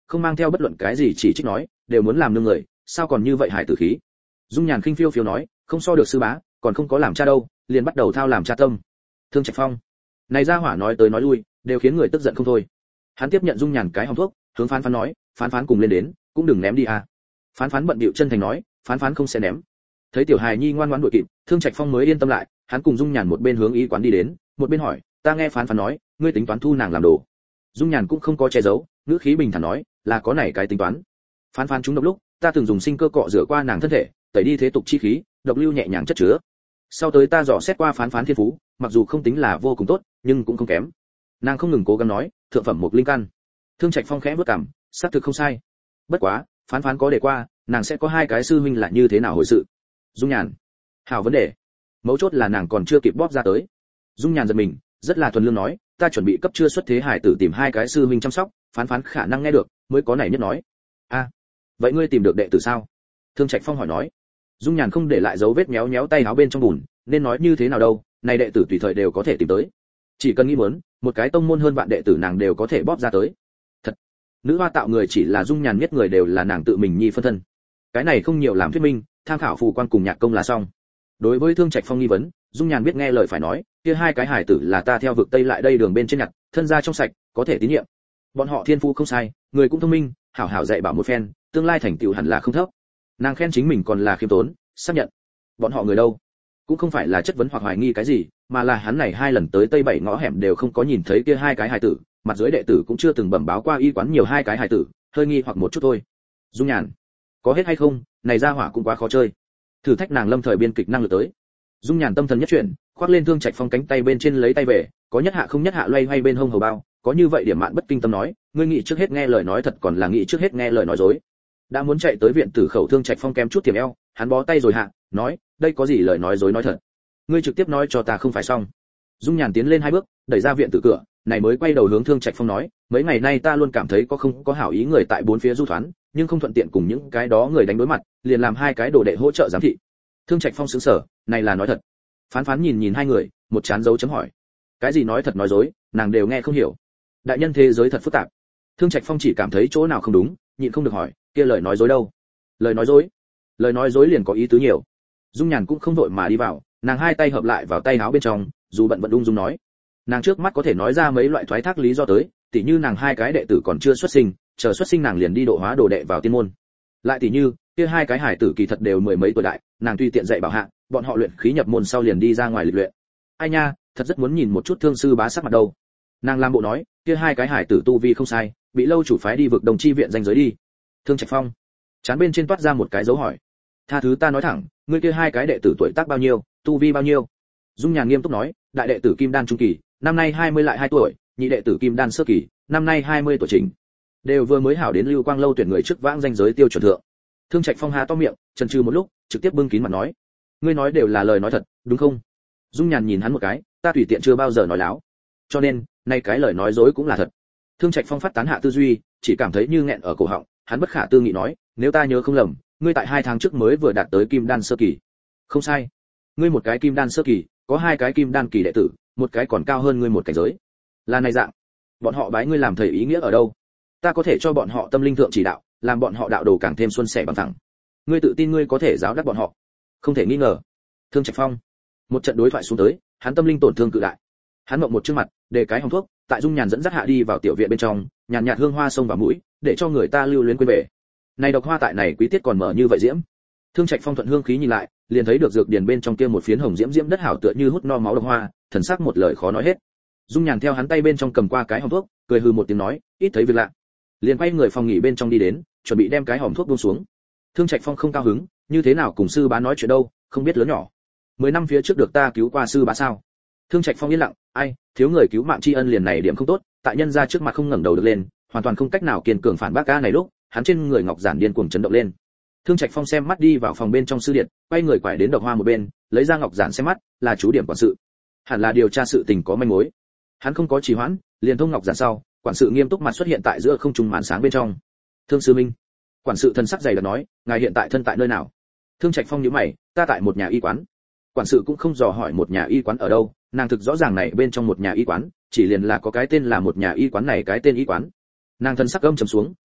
không mang theo bất luận cái gì chỉ trích nói, đều muốn làm nương người, sao còn như vậy hài tử khí. Dung Nhàn khinh phiêu phiêu nói, không so được sư bá, còn không có làm cha đâu, liền bắt đầu thao làm cha tâm. Thương Trạch Phong, này gia hỏa nói tới nói lui, đều khiến người tức giận không thôi. Hắn tiếp nhận Dung Nhàn cái hòm thuốc, hướng Phán Phán nói, Phán Phán cùng lên đến, cũng đừng ném đi à. Phán Phán bận bịu chân thành nói, Phán Phán không sẽ ném. Thấy tiểu hài nhi ngoan ngoãn đuổi kịp, Thương Trạch Phong mới yên tâm lại, hắn cùng Dung Nhàn một bên hướng y quán đi đến, một bên hỏi, ta nghe Phán Phán nói, ngươi tính toán thu nàng làm đồ. Dung Nhàn cũng không có che giấu, ngữ khí bình thản nói, là có này cái tính toán. Phán Phán chúng độc lúc, ta từng dùng sinh cơ cọ rửa qua nàng thân thể, tẩy đi thế tục chi khí, độc lưu nhẹ nhàng chất chứa. Sau tới ta dò xét qua Phán Phán thiên phú, mặc dù không tính là vô cùng tốt, nhưng cũng không kém. Nàng không ngừng cố gắng nói, thượng phẩm một linh căn. Thương Trạch Phong khẽ bước cằm, xác thực không sai. Bất quá, Phán Phán có đề qua, nàng sẽ có hai cái sư huynh là như thế nào hồi sự. Dung Nhàn, hảo vấn đề. Mấu chốt là nàng còn chưa kịp bóp ra tới. Dung Nhàn giật mình, rất là thuần lương nói, ta chuẩn bị cấp chưa xuất thế hải tử tìm hai cái sư huynh chăm sóc, Phán Phán khả năng nghe được, mới có này nhất nói. A, à, vậy ngươi tìm được đệ tử sao? Thương Trạch Phong hỏi nói. Dung Nhàn không để lại dấu vết méo méo tay áo bên trong bùn, nên nói như thế nào đâu, này đệ tử tùy thời đều có thể tìm tới. Chỉ cần nghĩ muốn, một cái tông môn hơn vạn đệ tử nàng đều có thể bóp ra tới. Thật, nữ hoa tạo người chỉ là Dung Nhàn nhất người đều là nàng tự mình nhi phân thân. Cái này không nhiều làm thuyết minh, tham khảo phù quan cùng nhạc công là xong. Đối với Thương Trạch Phong nghi vấn, Dung Nhàn biết nghe lời phải nói, kia hai cái hải tử là ta theo vực tây lại đây đường bên trên nhặt, thân gia trong sạch, có thể tín nhiệm. Bọn họ thiên phú không sai, người cũng thông minh, hảo hảo dạy bảo một phen, tương lai thành tựu hẳn là không thấp. Nàng khen chính mình còn là khiêm tốn, xác nhận. Bọn họ người đâu? Cũng không phải là chất vấn hoặc hoài nghi cái gì, mà là hắn này hai lần tới tây bảy ngõ hẻm đều không có nhìn thấy kia hai cái hải tử, mặt dưới đệ tử cũng chưa từng bẩm báo qua y quán nhiều hai cái hải tử, hơi nghi hoặc một chút thôi. Dung Nhàn, có hết hay không, này ra hỏa cũng quá khó chơi. Thử thách nàng lâm thời biên kịch năng lực tới. Dung Nhàn tâm thần nhất chuyển, khoác lên Thương Trạch Phong cánh tay bên trên lấy tay về, có nhất hạ không nhất hạ loay hoay bên hông hầu bao, có như vậy điểm mạn bất kinh tâm nói, ngươi nghĩ trước hết nghe lời nói thật còn là nghĩ trước hết nghe lời nói dối. Đã muốn chạy tới viện tử khẩu, Thương Trạch Phong kém chút tiềm eo, hắn bó tay rồi hạ, nói, đây có gì lời nói dối nói thật. Ngươi trực tiếp nói cho ta không phải xong. Dung Nhàn tiến lên hai bước, đẩy ra viện tử cửa, này mới quay đầu hướng Thương Trạch Phong nói, mấy ngày nay ta luôn cảm thấy có không có hảo ý người tại bốn phía du thoán, nhưng không thuận tiện cùng những cái đó người đánh đối mặt, liền làm hai cái đồ đệ hỗ trợ giám thị. Thương Trạch Phong sững sờ, này là nói thật. Phán Phán nhìn nhìn hai người, một chán dấu chấm hỏi. Cái gì nói thật nói dối, nàng đều nghe không hiểu. Đại nhân thế giới thật phức tạp. Thương Trạch Phong chỉ cảm thấy chỗ nào không đúng, nhịn không được hỏi, kia lời nói dối đâu? Lời nói dối? Lời nói dối liền có ý tứ nhiều. Dung Nhàn cũng không vội mà đi vào, nàng hai tay hợp lại vào tay áo bên trong, dù bận vận ung dung nói. Nàng trước mắt có thể nói ra mấy loại thoái thác lý do tới, tỉ như nàng hai cái đệ tử còn chưa xuất sinh, chờ xuất sinh nàng liền đi độ hóa đồ đệ vào tiên môn. Lại tỉ như, kia hai cái hải tử kỳ thật đều mười mấy tuổi đại, nàng tùy tiện dạy bảo hạ, bọn họ luyện khí nhập môn sau liền đi ra ngoài lịch luyện. Ai nha, thật rất muốn nhìn một chút Thương sư bá sắc mặt đâu. Nàng làm bộ nói, kia hai cái hải tử tu vi không sai, bị lâu chủ phái đi vực đồng chi viện danh giới đi. Thương Trạch Phong, chán bên trên toát ra một cái dấu hỏi. Tha thứ ta nói thẳng, ngươi kia hai cái đệ tử tuổi tác bao nhiêu, tu vi bao nhiêu? Dung Nhàn nghiêm túc nói, đại đệ tử Kim Đan trung kỳ, năm nay hai mươi lại hai tuổi, nhị đệ tử Kim Đan sơ kỳ, năm nay hai mươi tuổi chỉnh. Đều vừa mới hảo đến Lưu Quang lâu tuyển người trước vãng danh giới tiêu chuẩn thượng. Thương Trạch Phong há to miệng, chần chừ một lúc, trực tiếp bưng kín mặt nói, ngươi nói đều là lời nói thật, đúng không? Dung Nhàn nhìn hắn một cái, ta tùy tiện chưa bao giờ nói láo, cho nên, nay cái lời nói dối cũng là thật. Thương Trạch Phong phát tán hạ tư duy, chỉ cảm thấy như nghẹn ở cổ họng, hắn bất khả tư nghị nói, nếu ta nhớ không lầm, ngươi tại hai tháng trước mới vừa đạt tới Kim Đan sơ kỳ. Không sai, ngươi một cái Kim Đan sơ kỳ, có hai cái Kim Đan kỳ đệ tử, một cái còn cao hơn ngươi một cảnh giới. Là này dạng, bọn họ bái ngươi làm thầy ý nghĩa ở đâu? Ta có thể cho bọn họ tâm linh thượng chỉ đạo, làm bọn họ đạo đồ càng thêm xuân sẻ bằng thẳng. Ngươi tự tin ngươi có thể giáo đắc bọn họ? Không thể nghi ngờ. Thương Trạch Phong, một trận đối thoại xuống tới, hắn tâm linh tổn thương cự đại. Hắn ngậm một trước mặt, để cái hồng thuốc, tại Dung Nhàn dẫn dắt hạ đi vào tiểu viện bên trong, nhàn nhạt hương hoa xông vào mũi, để cho người ta lưu luyến quên về. Này độc hoa tại này quý tiết còn mở như vậy diễm. Thương Trạch Phong thuận hương khí nhìn lại, liền thấy được dược điền bên trong kia một phiến hồng diễm diễm đất hảo tựa như hút no máu độc hoa, thần sắc một lời khó nói hết. Dung Nhàn theo hắn tay bên trong cầm qua cái hồng thuốc, cười hừ một tiếng nói, ít thấy việc lạ. Liền quay người phòng nghỉ bên trong đi đến, chuẩn bị đem cái hồng thuốc buông xuống. Thương Trạch Phong không cao hứng, như thế nào cùng sư bá nói chuyện đâu, không biết lớn nhỏ. Mười năm phía trước được ta cứu qua sư bá sao? Thương Trạch Phong yên lặng, ai, thiếu người cứu mạng tri ân liền này điểm không tốt, tại nhân ra trước mặt không ngẩng đầu được lên, hoàn toàn không cách nào kiên cường phản bác ca này lúc, hắn trên người ngọc giản điên cuồng chấn động lên. Thương Trạch Phong xem mắt đi vào phòng bên trong sư điện, quay người quải đến độc hoa một bên, lấy ra ngọc giản xem mắt, là chú điểm quản sự. Hẳn là điều tra sự tình có manh mối. Hắn không có trì hoãn, liền thông ngọc giản sau, quản sự nghiêm túc mặt xuất hiện tại giữa không trung màn sáng bên trong. Thương sư minh. Quản sự thân sắc dày đặc nói, ngài hiện tại thân tại nơi nào? Thương Trạch Phong nhíu mày, ta tại một nhà y quán. Quản sự cũng không dò hỏi một nhà y quán ở đâu, nàng thực rõ ràng này bên trong một nhà y quán, chỉ liền là có cái tên là một nhà y quán này cái tên y quán. Nàng thân sắc âm trầm xuống,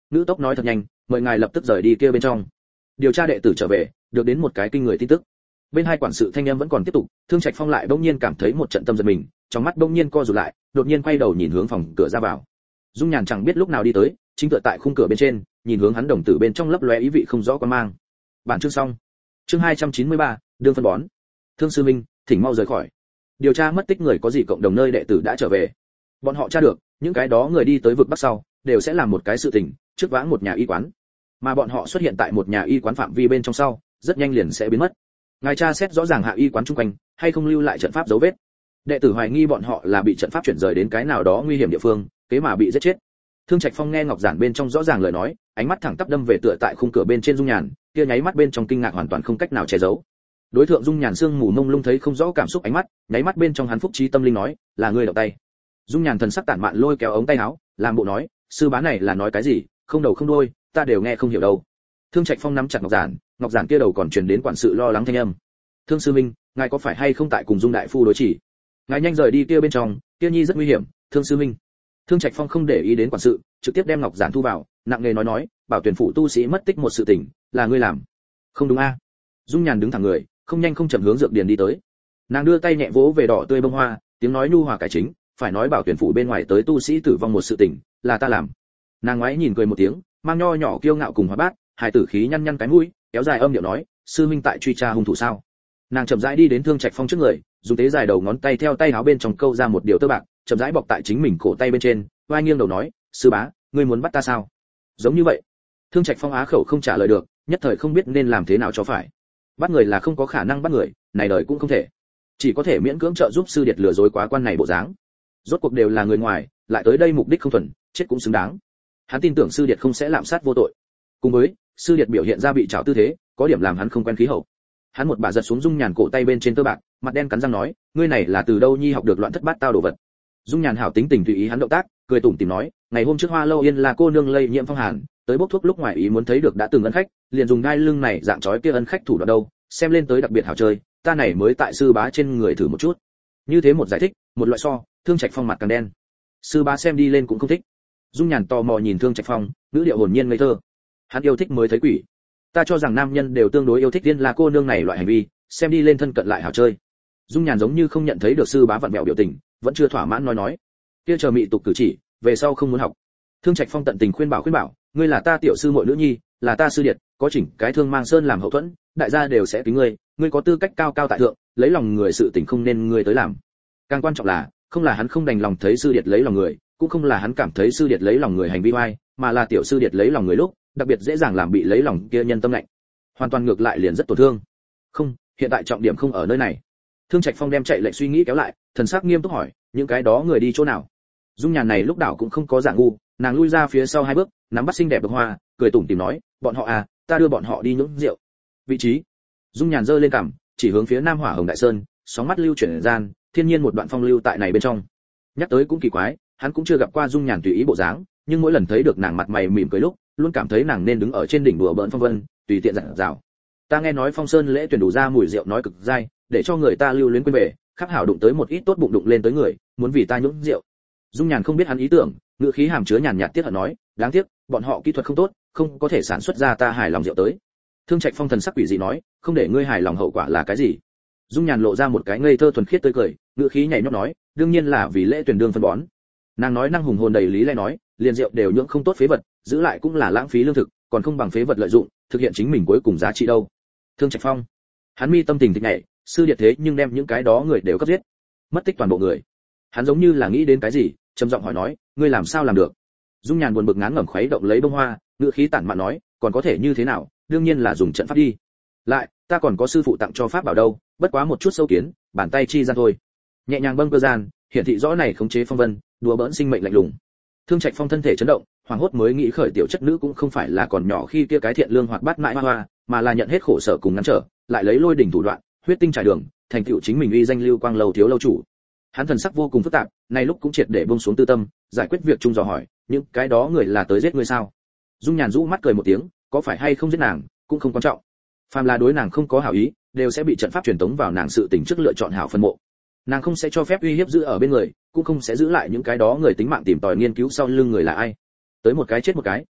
ngữ tốc nói thật nhanh, mời ngài lập tức rời đi kia bên trong. Điều tra đệ tử trở về, được đến một cái kinh người tin tức. Bên hai quản sự thanh em vẫn còn tiếp tục, Thương Trạch Phong lại bỗng nhiên cảm thấy một trận tâm giật mình, trong mắt bỗng nhiên co rụt lại, đột nhiên quay đầu nhìn hướng phòng cửa ra vào. Dung Nhàn chẳng biết lúc nào đi tới, chính tựa tại khung cửa bên trên, nhìn hướng hắn đồng tử bên trong lấp lóe ý vị không rõ quan mang. Bản chương xong. Chương hai trăm chín mươi ba, đương phân bón. Thương sư minh, thỉnh mau rời khỏi. Điều tra mất tích người có gì cộng đồng nơi đệ tử đã trở về. Bọn họ tra được, những cái đó người đi tới vực Bắc sau, đều sẽ làm một cái sự tình, trước vãng một nhà y quán. Mà bọn họ xuất hiện tại một nhà y quán phạm vi bên trong sau, rất nhanh liền sẽ biến mất. Ngài tra xét rõ ràng hạ y quán chung quanh, hay không lưu lại trận pháp dấu vết. Đệ tử hoài nghi bọn họ là bị trận pháp chuyển rời đến cái nào đó nguy hiểm địa phương, kế mà bị giết chết. Thương Trạch Phong nghe Ngọc Giản bên trong rõ ràng lời nói, ánh mắt thẳng tắp đâm về tựa tại khung cửa bên trên Dung Nhàn, kia nháy mắt bên trong kinh ngạc hoàn toàn không cách nào che giấu. Đối tượng Dung Nhàn sương mù mông lung thấy không rõ cảm xúc ánh mắt, nháy mắt bên trong hắn phúc trí tâm linh nói, là ngươi động tay. Dung Nhàn thần sắc tản mạn lôi kéo ống tay áo, làm bộ nói, sư bá này là nói cái gì, không đầu không đuôi, ta đều nghe không hiểu đâu. Thương Trạch Phong nắm chặt Ngọc Giản, Ngọc Giản kia đầu còn truyền đến quản sự lo lắng thanh âm. Thương sư minh, ngài có phải hay không tại cùng Dung đại phu đối chỉ? Ngài nhanh rời đi kia bên trong, kia nhi rất nguy hiểm, Thương sư minh. Thương Trạch Phong không để ý đến quản sự, trực tiếp đem Ngọc Giản thu vào, nặng nề nói nói, bảo tuyển phụ tu sĩ mất tích một sự tình, là ngươi làm. Không đúng a? Dung Nhàn đứng thẳng người, không nhanh không chậm hướng dược điền đi tới. Nàng đưa tay nhẹ vỗ về đỏ tươi bông hoa, tiếng nói nhu hòa cải chính, phải nói bảo tuyển phụ bên ngoài tới tu sĩ tử vong một sự tình, là ta làm. Nàng ngoái nhìn cười một tiếng, mang nho nhỏ kiêu ngạo cùng hóa bát, hài tử khí nhăn nhăn cái mũi, kéo dài âm điệu nói, sư minh tại truy tra hung thủ sao? Nàng chậm rãi đi đến Thương Trạch Phong trước người, dùng tế dài đầu ngón tay theo tay áo bên trong câu ra một điều tơ bạc, chậm rãi bọc tại chính mình cổ tay bên trên, vai nghiêng đầu nói, sư bá, ngươi muốn bắt ta sao? Giống như vậy. Thương Trạch Phong á khẩu không trả lời được, nhất thời không biết nên làm thế nào cho phải. Bắt người là không có khả năng bắt người, này đời cũng không thể, chỉ có thể miễn cưỡng trợ giúp sư điệt lừa dối quá quan này bộ dáng. Rốt cuộc đều là người ngoài, lại tới đây mục đích không thuần, chết cũng xứng đáng. Hắn tin tưởng sư điệt không sẽ lạm sát vô tội. Cùng với, sư điệt biểu hiện ra bị trảo tư thế, có điểm làm hắn không quen khí hậu. Hắn một bà giật xuống Dung Nhàn cổ tay bên trên tơ bạc, mặt đen cắn răng nói, ngươi này là từ đâu nhi học được loạn thất bát tao đồ vật. Dung Nhàn hảo tính tình tùy ý hắn động tác, cười tủm tỉm nói, ngày hôm trước Hoa Lâu Yên là cô nương lây nhiễm phong hàn, tới bốc thuốc lúc ngoài ý muốn thấy được đã từng ân khách, liền dùng đai lưng này dạng chói kia ân khách thủ đoạn đâu, xem lên tới đặc biệt hảo chơi, ta này mới tại sư bá trên người thử một chút. Như thế một giải thích, một loại so, Thương Trạch Phong mặt càng đen. Sư bá xem đi lên cũng không thích. Dung Nhàn tò mò nhìn Thương Trạch Phong, ngữ điệu hồn nhiên ngây thơ. Hắn yêu thích mới thấy quỷ. Ta cho rằng nam nhân đều tương đối yêu thích Yên là cô nương này loại hành vi, xem đi lên thân cận lại hảo chơi. Dung Nhàn giống như không nhận thấy được sư bá vặn vẹo biểu tình, vẫn chưa thỏa mãn nói nói, kia chờ mị tục cử chỉ, về sau không muốn học. Thương Trạch Phong tận tình khuyên bảo khuyên bảo, ngươi là ta tiểu sư muội nữ nhi, là ta sư điệt, có chỉnh cái Thương Mang Sơn làm hậu thuẫn, đại gia đều sẽ kính ngươi, ngươi có tư cách cao cao tại thượng, lấy lòng người sự tình không nên ngươi tới làm. Càng quan trọng là, không là hắn không đành lòng thấy sư điệt lấy lòng người, cũng không là hắn cảm thấy sư điệt lấy lòng người hành vi oai, mà là tiểu sư điệt lấy lòng người lúc, đặc biệt dễ dàng làm bị lấy lòng kia nhân tâm lạnh. Hoàn toàn ngược lại liền rất tổn thương. Không, hiện tại trọng điểm không ở nơi này. Thương Trạch Phong đem chạy lệnh suy nghĩ kéo lại, thần sắc nghiêm túc hỏi, những cái đó người đi chỗ nào? Dung Nhàn này lúc đảo cũng không có dạng ngu, nàng lui ra phía sau hai bước, nắm bắt xinh đẹp bậc hoa, cười tủm tỉm nói, bọn họ à, ta đưa bọn họ đi nhúng rượu. Vị trí? Dung Nhàn giơ lên cằm, chỉ hướng phía Nam Hỏa Hồng Đại Sơn, sóng mắt lưu chuyển gian, thiên nhiên một đoạn phong lưu tại này bên trong. Nhắc tới cũng kỳ quái, hắn cũng chưa gặp qua Dung Nhàn tùy ý bộ dáng, nhưng mỗi lần thấy được nàng mặt mày mỉm cười lúc, luôn cảm thấy nàng nên đứng ở trên đỉnh đùa bỡn phong vân, tùy tiện dặn dào. Ta nghe nói Phong Sơn lễ tuyển đủ ra mùi rượu nói cực dai, để cho người ta lưu luyến quên về, khắc hảo đụng tới một ít tốt bụng đụng lên tới người, muốn vì ta nhúng rượu. Dung Nhàn không biết hắn ý tưởng, ngữ khí hàm chứa nhàn nhạt tiếc hận nói, đáng tiếc, bọn họ kỹ thuật không tốt, không có thể sản xuất ra ta hài lòng rượu tới. Thương Trạch Phong thần sắc quỷ dị nói, không để ngươi hài lòng hậu quả là cái gì? Dung Nhàn lộ ra một cái ngây thơ thuần khiết tươi cười, ngữ khí nhảy nhót nói, đương nhiên là vì lễ tuyển đương phân bón. Nàng nói năng hùng hồn đầy lý lẽ nói, liền rượu đều nhưỡng không tốt phế vật, giữ lại cũng là lãng phí lương thực, còn không bằng phế vật lợi dụng, thực hiện chính mình cuối cùng giá trị đâu. Thương Trạch Phong, hắn mi tâm tình thịch nhảy, sư điệt thế nhưng đem những cái đó người đều cấp giết, mất tích toàn bộ người. Hắn giống như là nghĩ đến cái gì, trầm giọng hỏi nói, ngươi làm sao làm được? Dung Nhàn buồn bực ngán ngẩm khuấy động lấy bông hoa, ngữ khí tản mạn nói, còn có thể như thế nào, đương nhiên là dùng trận pháp đi. Lại, ta còn có sư phụ tặng cho pháp bảo đâu, bất quá một chút sâu kiến, bàn tay chi gian thôi. Nhẹ nhàng bâng cơ gian, hiển thị rõ này khống chế phong vân, đùa bỡn sinh mệnh lạnh lùng. Thương Trạch Phong thân thể chấn động, hoàng hốt mới nghĩ khởi tiểu chất nữ cũng không phải là còn nhỏ khi kia cái thiện lương hoạt bát mãi hoa hoa, mà là nhận hết khổ sở cùng ngăn trở, lại lấy lôi đỉnh thủ đoạn, huyết tinh trải đường, thành tựu chính mình uy danh lưu quang lâu thiếu lâu chủ. Hắn thần sắc vô cùng phức tạp, này lúc cũng triệt để buông xuống tư tâm, giải quyết việc chung dò hỏi, những cái đó người là tới giết ngươi sao? Dung Nhàn rũ mắt cười một tiếng, có phải hay không giết nàng, cũng không quan trọng. Phàm là đối nàng không có hảo ý, đều sẽ bị trận pháp truyền tống vào nàng sự tình trước lựa chọn hảo phân mộ. Nàng không sẽ cho phép uy hiếp giữ ở bên người, cũng không sẽ giữ lại những cái đó người tính mạng tìm tòi nghiên cứu sau lưng người là ai. Tới một cái chết một cái,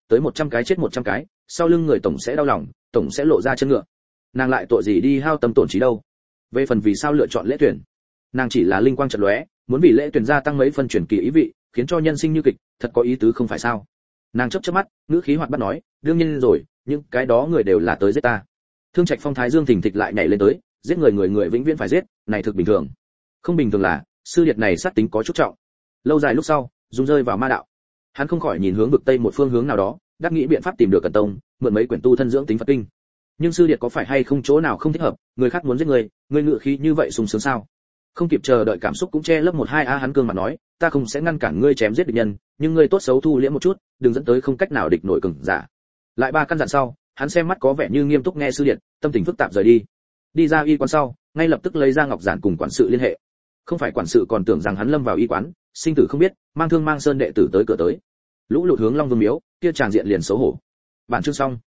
tới một trăm cái chết một trăm cái, sau lưng người tổng sẽ đau lòng, tổng sẽ lộ ra chân ngựa. Nàng lại tội gì đi hao tâm tổn trí đâu? Về phần vì sao lựa chọn lễ tuyển, nàng chỉ là linh quang chợt lóe, muốn vì lễ tuyển gia tăng mấy phân truyền kỳ ý vị, khiến cho nhân sinh như kịch, thật có ý tứ không phải sao? Nàng chớp chớp mắt, ngữ khí hoạt bát nói, đương nhiên rồi, những cái đó người đều là tới giết ta. Thương Trạch Phong thái dương thình thịch lại nhảy lên tới, giết người người người vĩnh viễn phải giết, này thực bình thường. Không bình thường là, sư điệt này sát tính có chút trọng. Lâu dài lúc sau, dung rơi vào ma đạo. Hắn không khỏi nhìn hướng vực tây một phương hướng nào đó, đắc nghĩ biện pháp tìm được Cẩn Tông, mượn mấy quyển tu thân dưỡng tính Phật kinh. Nhưng sư điệt có phải hay không chỗ nào không thích hợp, người khác muốn giết người, người ngự khí như vậy sung sướng sao? Không kịp chờ đợi cảm xúc cũng che lấp một hai a hắn cương mặt nói, ta không sẽ ngăn cản ngươi chém giết địch nhân, nhưng ngươi tốt xấu thu liễm một chút, đừng dẫn tới không cách nào địch nổi cường giả. Lại ba căn dặn sau, hắn xem mắt có vẻ như nghiêm túc nghe sư điệt, tâm tình phức tạp rời đi. Đi ra y quán sau, ngay lập tức lấy ra ngọc giản cùng quản sự liên hệ. Không phải quản sự còn tưởng rằng hắn lâm vào y quán, sinh tử không biết, mang thương mang sơn đệ tử tới cửa tới. Lũ lụt hướng Long Vương miếu, kia tràng diện liền xấu hổ. Bản chương xong.